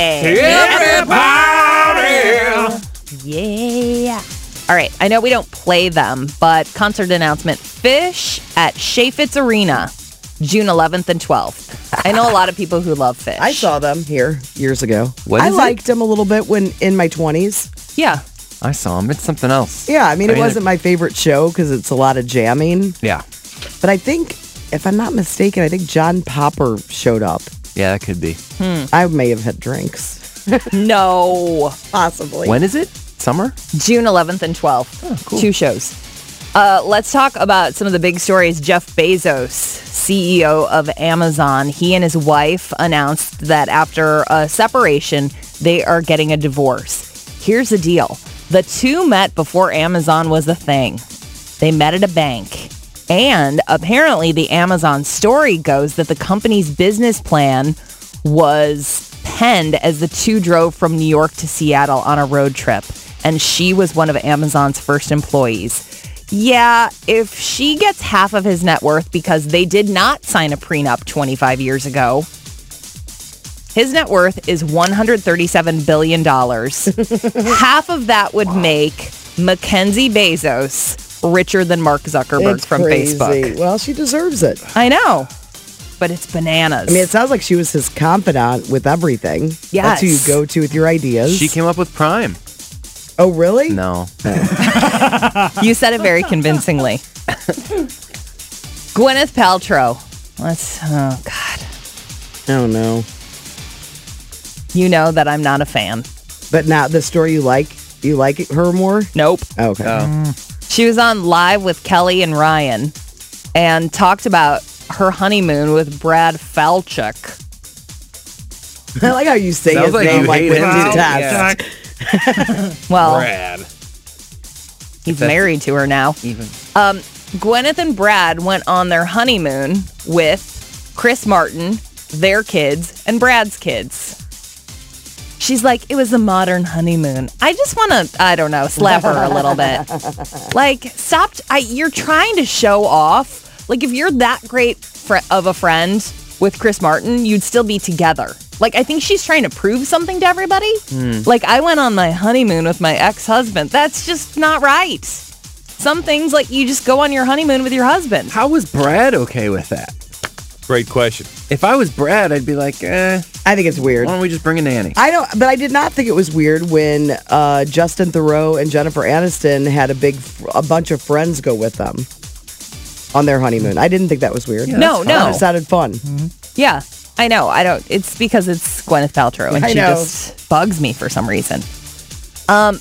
Everybody! Yeah. All right. I know we don't play them, but concert announcement, Fish at Chaffetz Arena, June eleventh and twelfth. I know a lot of people who love Fish. I saw them here years ago. What I is it? liked them a little bit when in my twenties. Yeah. I saw him. It's something else. Yeah, I mean, I it mean, wasn't my favorite show because it's a lot of jamming. Yeah. But I think, if I'm not mistaken, I think John Popper showed up. Yeah, that could be. I may have had drinks. No. Possibly. When is it? Summer? June eleventh and twelfth. Oh, cool. Two shows. Uh, let's talk about some of the big stories. Jeff Bezos, C E O of Amazon, he and his wife announced that after a separation, they are getting a divorce. Here's the deal. The two met before Amazon was a thing. They met at a bank. And apparently the Amazon story goes that the company's business plan was penned as the two drove from New York to Seattle on a road trip. and she was one of Amazon's first employees. Yeah, if she gets half of his net worth because they did not sign a prenup twenty-five years ago, his net worth is one hundred thirty-seven billion dollars. Half of that would make Mackenzie Bezos richer than Mark Zuckerberg It's from crazy. Facebook. Well, she deserves it. I know, but it's bananas. I mean, it sounds like she was his confidant with everything. Yes. That's who you go to with your ideas. She came up with Prime. Oh, really? No. You said it very convincingly. Gwyneth Paltrow. Let's, oh, God. Oh, no. You know that I'm not a fan. But now the story you like, you like her more? Nope. Okay. Oh. She was on Live with Kelly and Ryan and talked about her honeymoon with Brad Falchuk. I like how you say Sounds his like name you like hate with him. his Yeah. test. Well, Brad. he's married to her now. Even. Um, Gwyneth and Brad went on their honeymoon with Chris Martin, their kids, and Brad's kids. She's like, it was a modern honeymoon. I just want to, I don't know, slap her a little bit. Like, stop. I, you're trying to show off. Like, if you're that great fr- of a friend with Chris Martin, you'd still be together. Like, I think she's trying to prove something to everybody. Hmm. Like, I went on my honeymoon with my ex-husband. That's just not right. Some things, like, you just go on your honeymoon with your husband. How was Brad okay with that? Great question. If I was Brad, I'd be like, eh, I think it's weird. why don't we just bring a nanny? I don't, but I did not think it was weird when uh, Justin Theroux and Jennifer Aniston had a big, a bunch of friends go with them on their honeymoon. I didn't think that was weird. Yeah, No, no. It sounded fun. Yeah, I know. I don't. It's because it's Gwyneth Paltrow, and I she know. just bugs me for some reason. Um,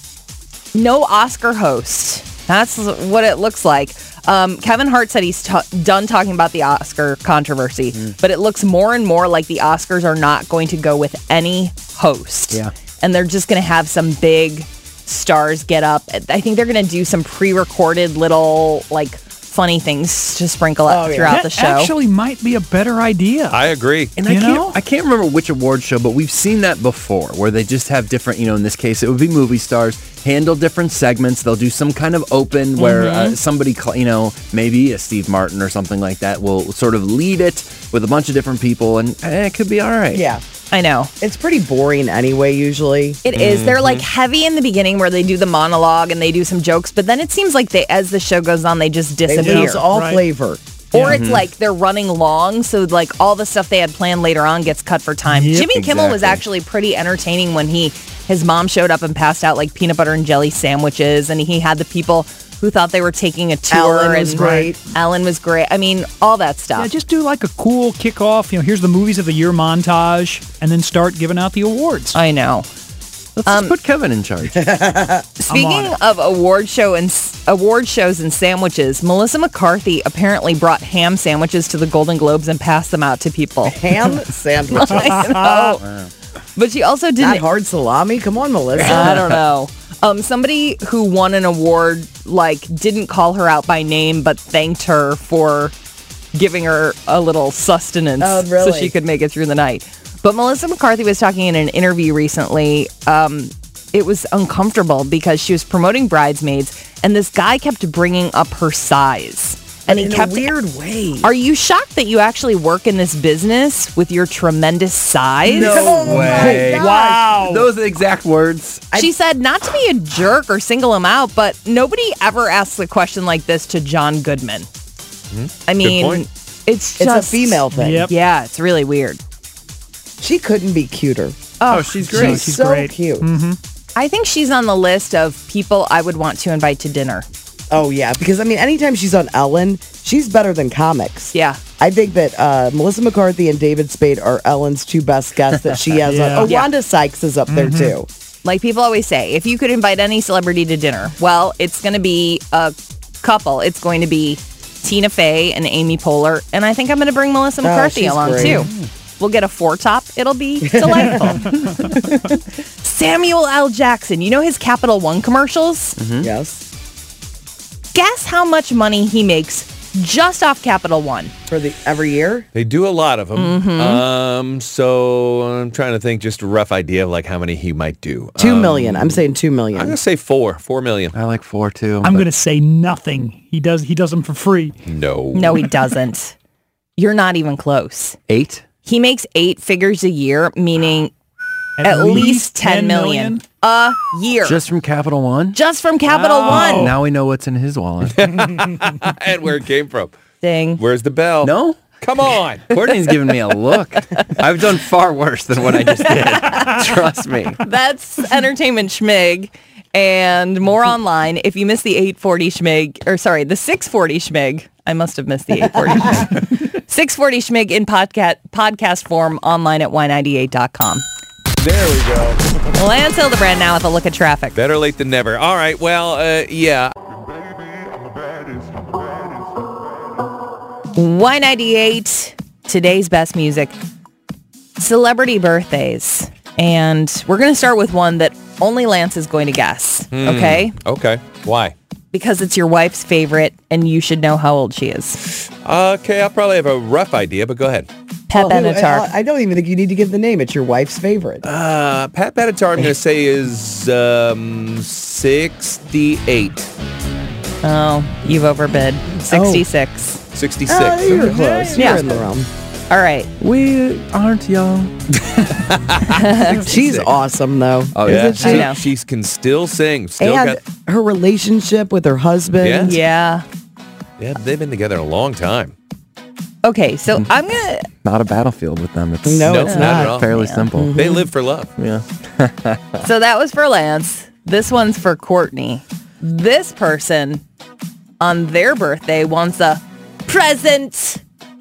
no Oscar host. That's what it looks like. Um, Kevin Hart said he's ta- done talking about the Oscar controversy, Mm. but it looks more and more like the Oscars are not going to go with any host. Yeah. And they're just going to have some big stars get up. I think they're going to do some pre-recorded little, like, funny things to sprinkle out Oh, yeah. throughout That the show. actually might be a better idea. I agree. And I You can't, know? I can't remember which award show, but we've seen that before, where they just have different, you know, in this case, it would be movie stars, handle different segments. They'll do some kind of open where uh, somebody, cl- you know, maybe a Steve Martin or something like that will sort of lead it with a bunch of different people, and eh, it could be all right. Yeah. I know. It's pretty boring anyway, usually. It is. They're Mm-hmm. like heavy in the beginning where they do the monologue and they do some jokes, but then it seems like they, as the show goes on, they just They disappear. lose all Right. flavor. Or it's like they're running long, so like all the stuff they had planned later on gets cut for time. Yep. Jimmy Kimmel was Exactly. actually pretty entertaining when he his mom showed up and passed out like peanut butter and jelly sandwiches, and he had the people who thought they were taking a tour. Ellen and was great. Ellen was great. I mean, all that stuff. Yeah, just do like a cool kickoff. You know, here's the movies of the year montage, and then start giving out the awards. I know. Let's Um, just put Kevin in charge. Speaking it. of award show and s- award shows and sandwiches, Melissa McCarthy apparently brought ham sandwiches to the Golden Globes and passed them out to people. Ham sandwiches. I know. But she also Not didn't. hard salami. Come on, Melissa. I don't know. Um, somebody who won an award like didn't call her out by name, but thanked her for giving her a little sustenance Oh, so really? she could make it through the night. But Melissa McCarthy was talking in an interview recently. Um, it was uncomfortable because she was promoting Bridesmaids, and this guy kept bringing up her size. And he in kept a weird way. Are you shocked that you actually work in this business with your tremendous size? No way. gosh. Wow. Those are the exact words. She said not to be a jerk or single him out, but nobody ever asks a question like this to John Goodman. I mean, point. it's It's just a female thing. Yep. Yeah, it's really weird. She couldn't be cuter. Oh, she's great. She's, she's so great. cute. I think she's on the list of people I would want to invite to dinner. Oh, yeah. Because, I mean, anytime she's on Ellen, she's better than comics. Yeah. I think that uh, Melissa McCarthy and David Spade are Ellen's two best guests that she has Yeah. on. Oh, Yeah. Wanda Sykes is up there, too. Like people always say, if you could invite any celebrity to dinner, well, it's going to be a couple. It's going to be Tina Fey and Amy Poehler. And I think I'm going to bring Melissa McCarthy she's along, great. too. We'll get a four top. It'll be delightful. Samuel L. Jackson. You know his Capital One commercials? Yes. Guess how much money he makes just off Capital One. For the every year? They do a lot of them. Mhm. Um, so I'm trying to think just a rough idea of like how many he might do. Two um, million. I'm saying two million. I'm going to say four. Four million. I like four too. I'm going to say nothing. He does He does them for free. No. No, he doesn't. You're not even close. Eight? He makes eight figures a year, meaning at, least ten million a year. Just from Capital One? Just from Capital One. Now we know what's in his wallet. And where it came from. Ding. Where's the bell? No? Come on. Courtney's giving me a look. I've done far worse than what I just did. Trust me. That's Entertainment Schmig. And more online. If you missed the eight forty Schmig, or sorry, the six forty Schmig, I must have missed the eight forty. six forty Schmig in podcast podcast form online at Y ninety-eight dot com. There we go. Lance Hildebrand now with a look at traffic. Better late than never. All right. Well, uh, yeah. Y ninety-eight, today's best music. Celebrity birthdays. And we're going to start with one that only Lance is going to guess. Hmm. Okay? Okay. Why? Because it's your wife's favorite and you should know how old she is. Okay, I'll probably have a rough idea, but go ahead. Pat Well, who- Benatar. I, I don't even think you need to give the name. It's your wife's favorite. Uh, Pat Benatar, I'm going to say is um, sixty-eight. Oh, you've overbid. sixty-six. sixty-six. Oh, you were Okay. close. Yeah. You're in the realm. All right. We aren't young. She's awesome, though. Oh, Isn't yeah. she? She, she can still sing. Still And got, her relationship with her husband. Yeah. Yeah. yeah, they've been together a long time. Okay, so I'm going to... Not a battlefield with them. It's No, it's not. at all. fairly Yeah. simple. They live for love. Yeah. So that was for Lance. This one's for Courtney. This person on their birthday wants a present.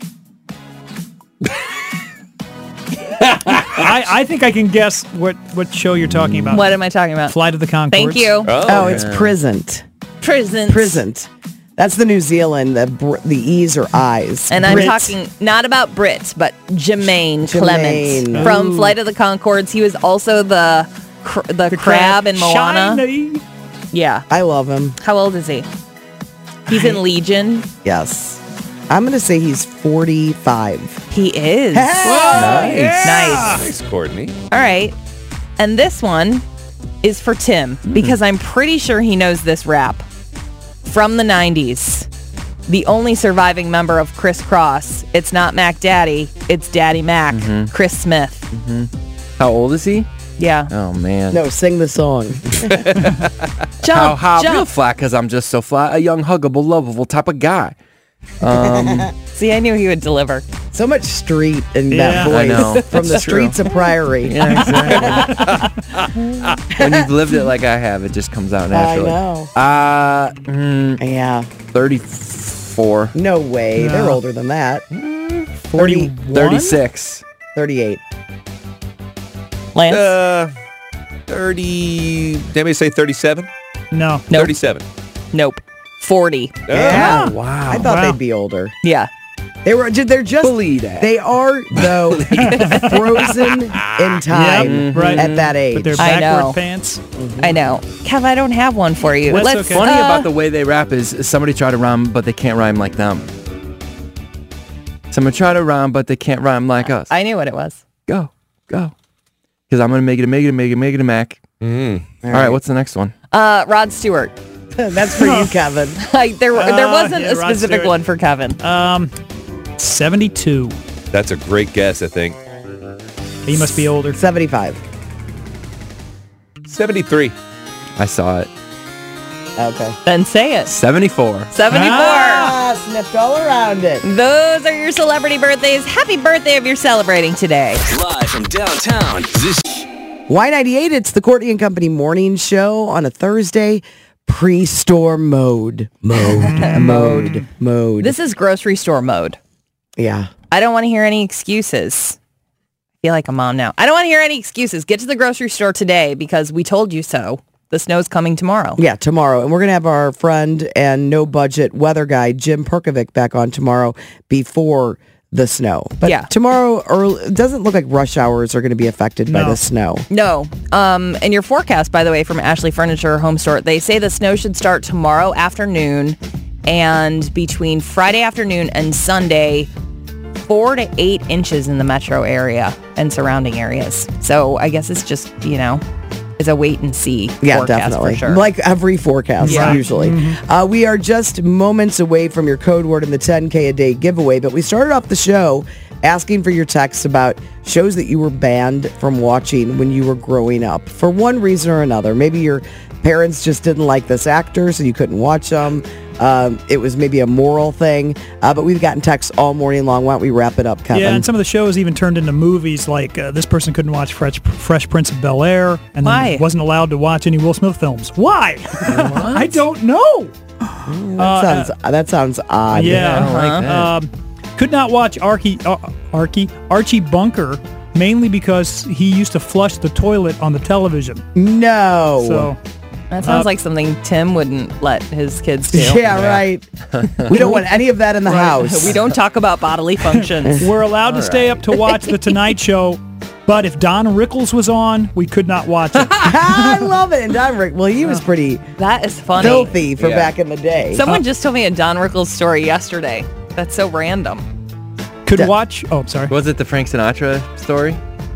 I, I think I can guess what, what show you're talking about. What am I talking about? Flight of the Conchords. Thank you. Oh, it's Prisant. Present. Prisant. That's the New Zealand. The br- the E's or I's. And I'm Brit. talking not about Brit, but Jermaine, Jermaine. Clements from Ooh. Flight of the Conchords. He was also the cr- the, crab in Moana. Shiny. Yeah. I love him. How old is he? He's in Legion. Yes. I'm going to say he's forty-five. He is. Nice. Nice. Nice, Courtney. All right. And this one is for Tim because I'm pretty sure he knows this rap from the nineties. The only surviving member of Criss Cross. It's not Mac Daddy. It's Daddy Mac. Mhm. Chris Smith. Mm-hmm. How old is he? Yeah. Oh, man. No, sing the song. Jump, how, how jump. real flat, because I'm just so flat. A young, huggable, lovable type of guy. Um, See, I knew he would deliver. So much street in Yeah. that voice. I know. From the It's true. streets of Priory. yeah, exactly. When you've lived it like I have, it just comes out naturally. I know. Uh, mm, Yeah. thirty-four. No way. No. They're older than that. forty, thirty-six. thirty-eight. Lance? Uh, thirty. Did anybody say thirty-seven? No. Nope. thirty-seven. Nope. forty. Yeah. Oh, wow. I thought Wow. they'd be older. Yeah. They were. They're just. Believe that. They are though frozen in time Yep, right. at that age. With their I know. backward pants. I know. Kev, I don't have one for you. That's Let's, okay. Funny uh, about the way they rap is somebody try to rhyme, but they can't rhyme like them. Someone try to rhyme, but they can't rhyme like us. I knew what it was. Go, go. Because I'm going to make it a make it a make it make it a Mac. Mm. All right, what's the next one? Uh, Rod Stewart. That's for you, Kevin. Like there, there Uh, wasn't yeah, a Rod specific Stewart. one for Kevin. Um, seventy-two. That's a great guess, I think. He must be older. seventy-five. seventy-three. I saw it. Okay. Then say it. seventy-four. seventy-four. Ah, sniffed all around it. Those are your celebrity birthdays. Happy birthday if you're celebrating today. Live from downtown. This Y ninety-eight, it's the Courtney and Company morning show on a Thursday. Pre-store mode. Mode. mode. Mode. This is grocery store mode. yeah. I don't want to hear any excuses. I feel like a mom now. I don't want to hear any excuses. Get to the grocery store today because we told you so. The snow's coming tomorrow. Yeah, tomorrow. And we're going to have our friend and no budget weather guy, Jim Perkovic, back on tomorrow before the snow. But Yeah. tomorrow, early, it doesn't look like rush hours are going to be affected by No. the snow. No. Um, and your forecast, by the way, from Ashley Furniture Home Store, they say the snow should start tomorrow afternoon and between Friday afternoon and Sunday, four to eight inches in the metro area and surrounding areas. So I guess it's just, you know, it's a wait and see Yeah, forecast definitely. for sure. Like every forecast, Yeah. usually. Mhm. Uh, we are just moments away from your code word in the ten K a day giveaway, but we started off the show asking for your texts about shows that you were banned from watching when you were growing up for one reason or another. Maybe your parents just didn't like this actor, so you couldn't watch them. Um, it was maybe a moral thing, uh, but we've gotten texts all morning long. Why don't we wrap it up, Kevin? Yeah, and some of the shows even turned into movies. Like uh, this person couldn't watch Fresh, Fresh Prince of Bel Air, and then Why? wasn't allowed to watch any Will Smith films. Why? I don't know. that Uh, sounds that sounds odd. Yeah, I don't like that. Um, could not watch Archie, uh, Archie, Archie Bunker, mainly because he used to flush the toilet on the television. No. So That sounds Uh, like something Tim wouldn't let his kids do. Yeah, right. We don't want any of that in the house. We don't talk about bodily functions. we're allowed to stay up to watch The Tonight Show, but if Don Rickles was on, we could not watch it. I love it. And Don Rick, well, he was pretty That is funny. filthy for Yeah. back in the day. Someone just told me a Don Rickles story yesterday. That's so random. Could watch. Oh, sorry. Was it the Frank Sinatra story?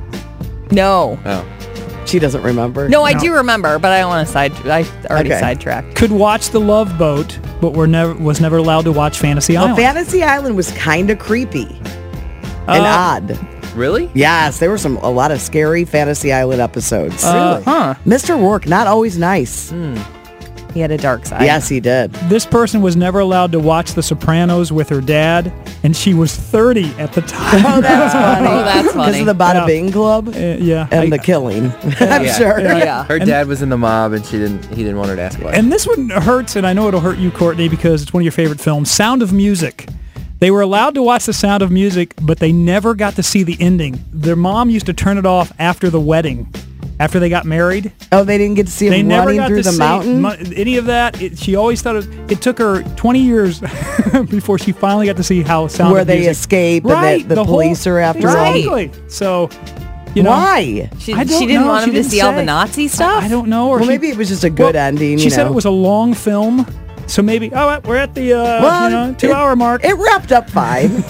No. Oh. She doesn't remember. No, I do remember, but I don't want to side. I already Okay. sidetracked. Could watch The Love Boat, but were never was never allowed to watch Fantasy Well, Island. Fantasy Island was kind of creepy and Uh, odd. Really? Yes, there were some a lot of scary Fantasy Island episodes. Uh, Huh. Mister Rourke, not always nice. He had a dark side. Yes, he did. This person was never allowed to watch The Sopranos with her dad, and she was thirty at the time. Oh, that's funny. Oh, that's Because funny. of the Bada Yeah. Bing Club Uh, yeah. and I- the killing. I'm Yeah. sure. Yeah. Her dad was in the mob, and she didn't. He didn't want her to ask why. And this one hurts, and I know it'll hurt you, Courtney, because it's one of your favorite films, Sound of Music. They were allowed to watch The Sound of Music, but they never got to see the ending. Their mom used to turn it off after the wedding, after they got married. Oh, they didn't get to see They him never running got through to the see mountain? mu- any of that. It, she always thought it, it took her twenty years before she finally got to see how Sound Where of they Music. escape right, and the, the, the police whole, are after them. exactly. So, you know, Why? She, I don't she didn't know. want She him to didn't see all the say. Nazi stuff? I don't know. Or Well, she- maybe it was just a good well, ending. She you said know. it was a long film, so maybe. Oh, we're at the uh, Well, you know, it- two-hour mark. It wrapped up fine.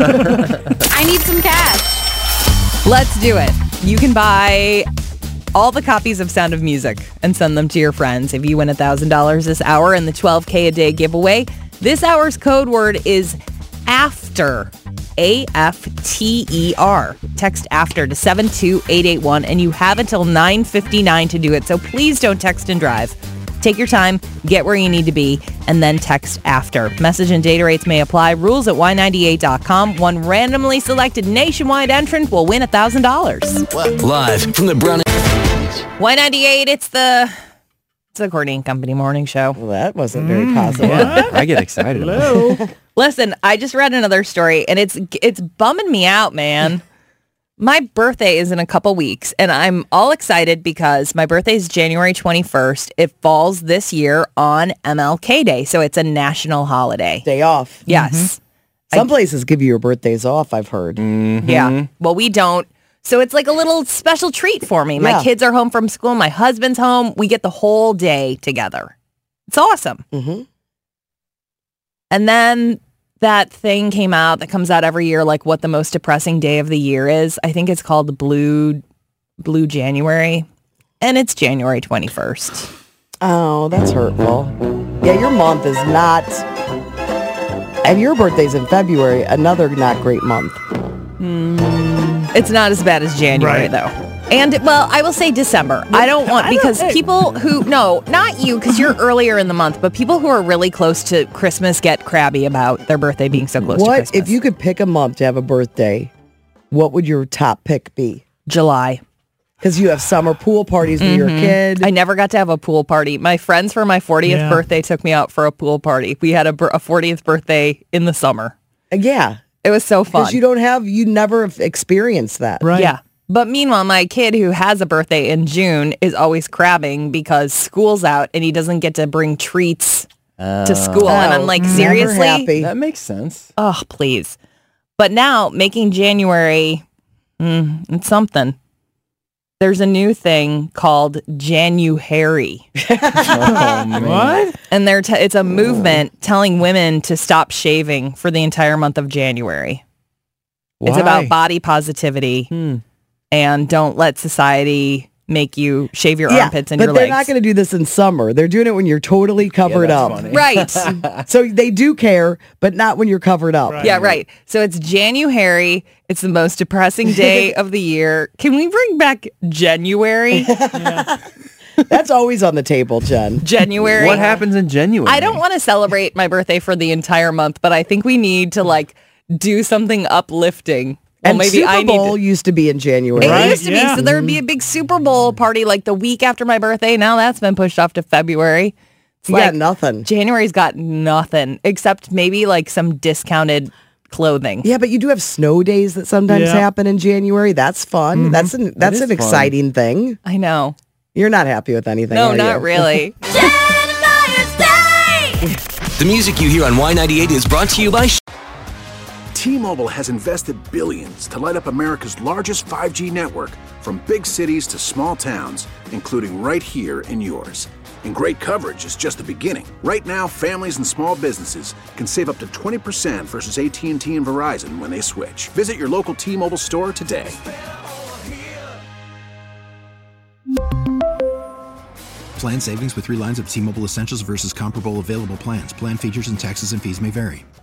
I need some cash. Let's do it. You can buy all the copies of Sound of Music and send them to your friends if you win one thousand dollars this hour in the twelve K a day giveaway. This hour's code word is AFTER. A F T E R. Text AFTER to seven two eight eight one, and you have until nine fifty-nine to do it, so please don't text and drive. Take your time, get where you need to be, and then text AFTER. Message and data rates may apply. Rules at Y ninety-eight dot com. One randomly selected nationwide entrant will win one thousand dollars. Live from the Brown. Y ninety-eight, it's the it's the Courtney and Company morning show. Well, that wasn't very positive. I get excited. Hello. Listen, I just read another story, and it's it's bumming me out, man. My birthday is in a couple weeks, and I'm all excited because my birthday is January twenty-first. It falls this year on M L K Day, so it's a national holiday. Day off. Yes. Some places give you your birthdays off, I've heard. Yeah. Well, we don't. So it's like a little special treat for me. My Yeah. kids are home from school. My husband's home. We get the whole day together. It's awesome. Mm-hmm. And then that thing came out that comes out every year, like what the most depressing day of the year is. I think it's called Blue Blue January, and it's January twenty-first. Oh, that's hurtful. Yeah, your month is not... And your birthday's in February, another not great month. It's not as bad as January, Right. though. And, well, I will say December. I don't want, I don't- because hey. people who, no, not you, because you're earlier in the month, but people who are really close to Christmas get crabby about their birthday being so close to What, Christmas. if you could pick a month to have a birthday, what would your top pick be? July. Because you have summer pool parties with your kid. I never got to have a pool party. My friends for my fortieth Yeah. birthday took me out for a pool party. We had a, bir- a fortieth birthday in the summer. yeah, It was so fun. because you don't have, you never have experienced that. Right. Yeah. But meanwhile, my kid who has a birthday in June is always crabbing because school's out and he doesn't get to bring treats to school. and I'm like, never seriously? happy. That makes sense. Oh, please. But now making January, mm, it's something. there's a new thing called January. Oh, What? And they're t- it's a movement telling women to stop shaving for the entire month of January. It's Why? about body positivity Hmm. and don't let society make you shave your Yeah, armpits and but your they're legs. not going to do this in summer. They're doing it when you're totally covered that's up. funny. Right. So they do care, but not when you're covered up. Right. Yeah, right. So it's January. It's the most depressing day of the year. Can we bring back January? That's always on the table, Jen. January. What happens in January? I don't want to celebrate my birthday for the entire month, but I think we need to like do something uplifting. Well, And maybe Super I need Bowl to- used to be in January. It Right, used to yeah. be. So there would be a big Super Bowl party like the week after my birthday. Now that's been pushed off to February. It's You got nothing. January's got nothing except maybe like some discounted clothing. Yeah, but you do have snow days that sometimes Yeah. happen in January. That's fun. That's an that's is an fun. exciting thing. I know. You're not happy with anything, No, are not you? really. The music you hear on Y ninety-eight is brought to you by T-Mobile has invested billions to light up America's largest five G network, from big cities to small towns, including right here in yours. And great coverage is just the beginning. Right now, families and small businesses can save up to twenty percent versus A T and T and Verizon when they switch. Visit your local T-Mobile store today. Plan savings with three lines of T-Mobile Essentials versus comparable available plans. Plan features and taxes and fees may vary.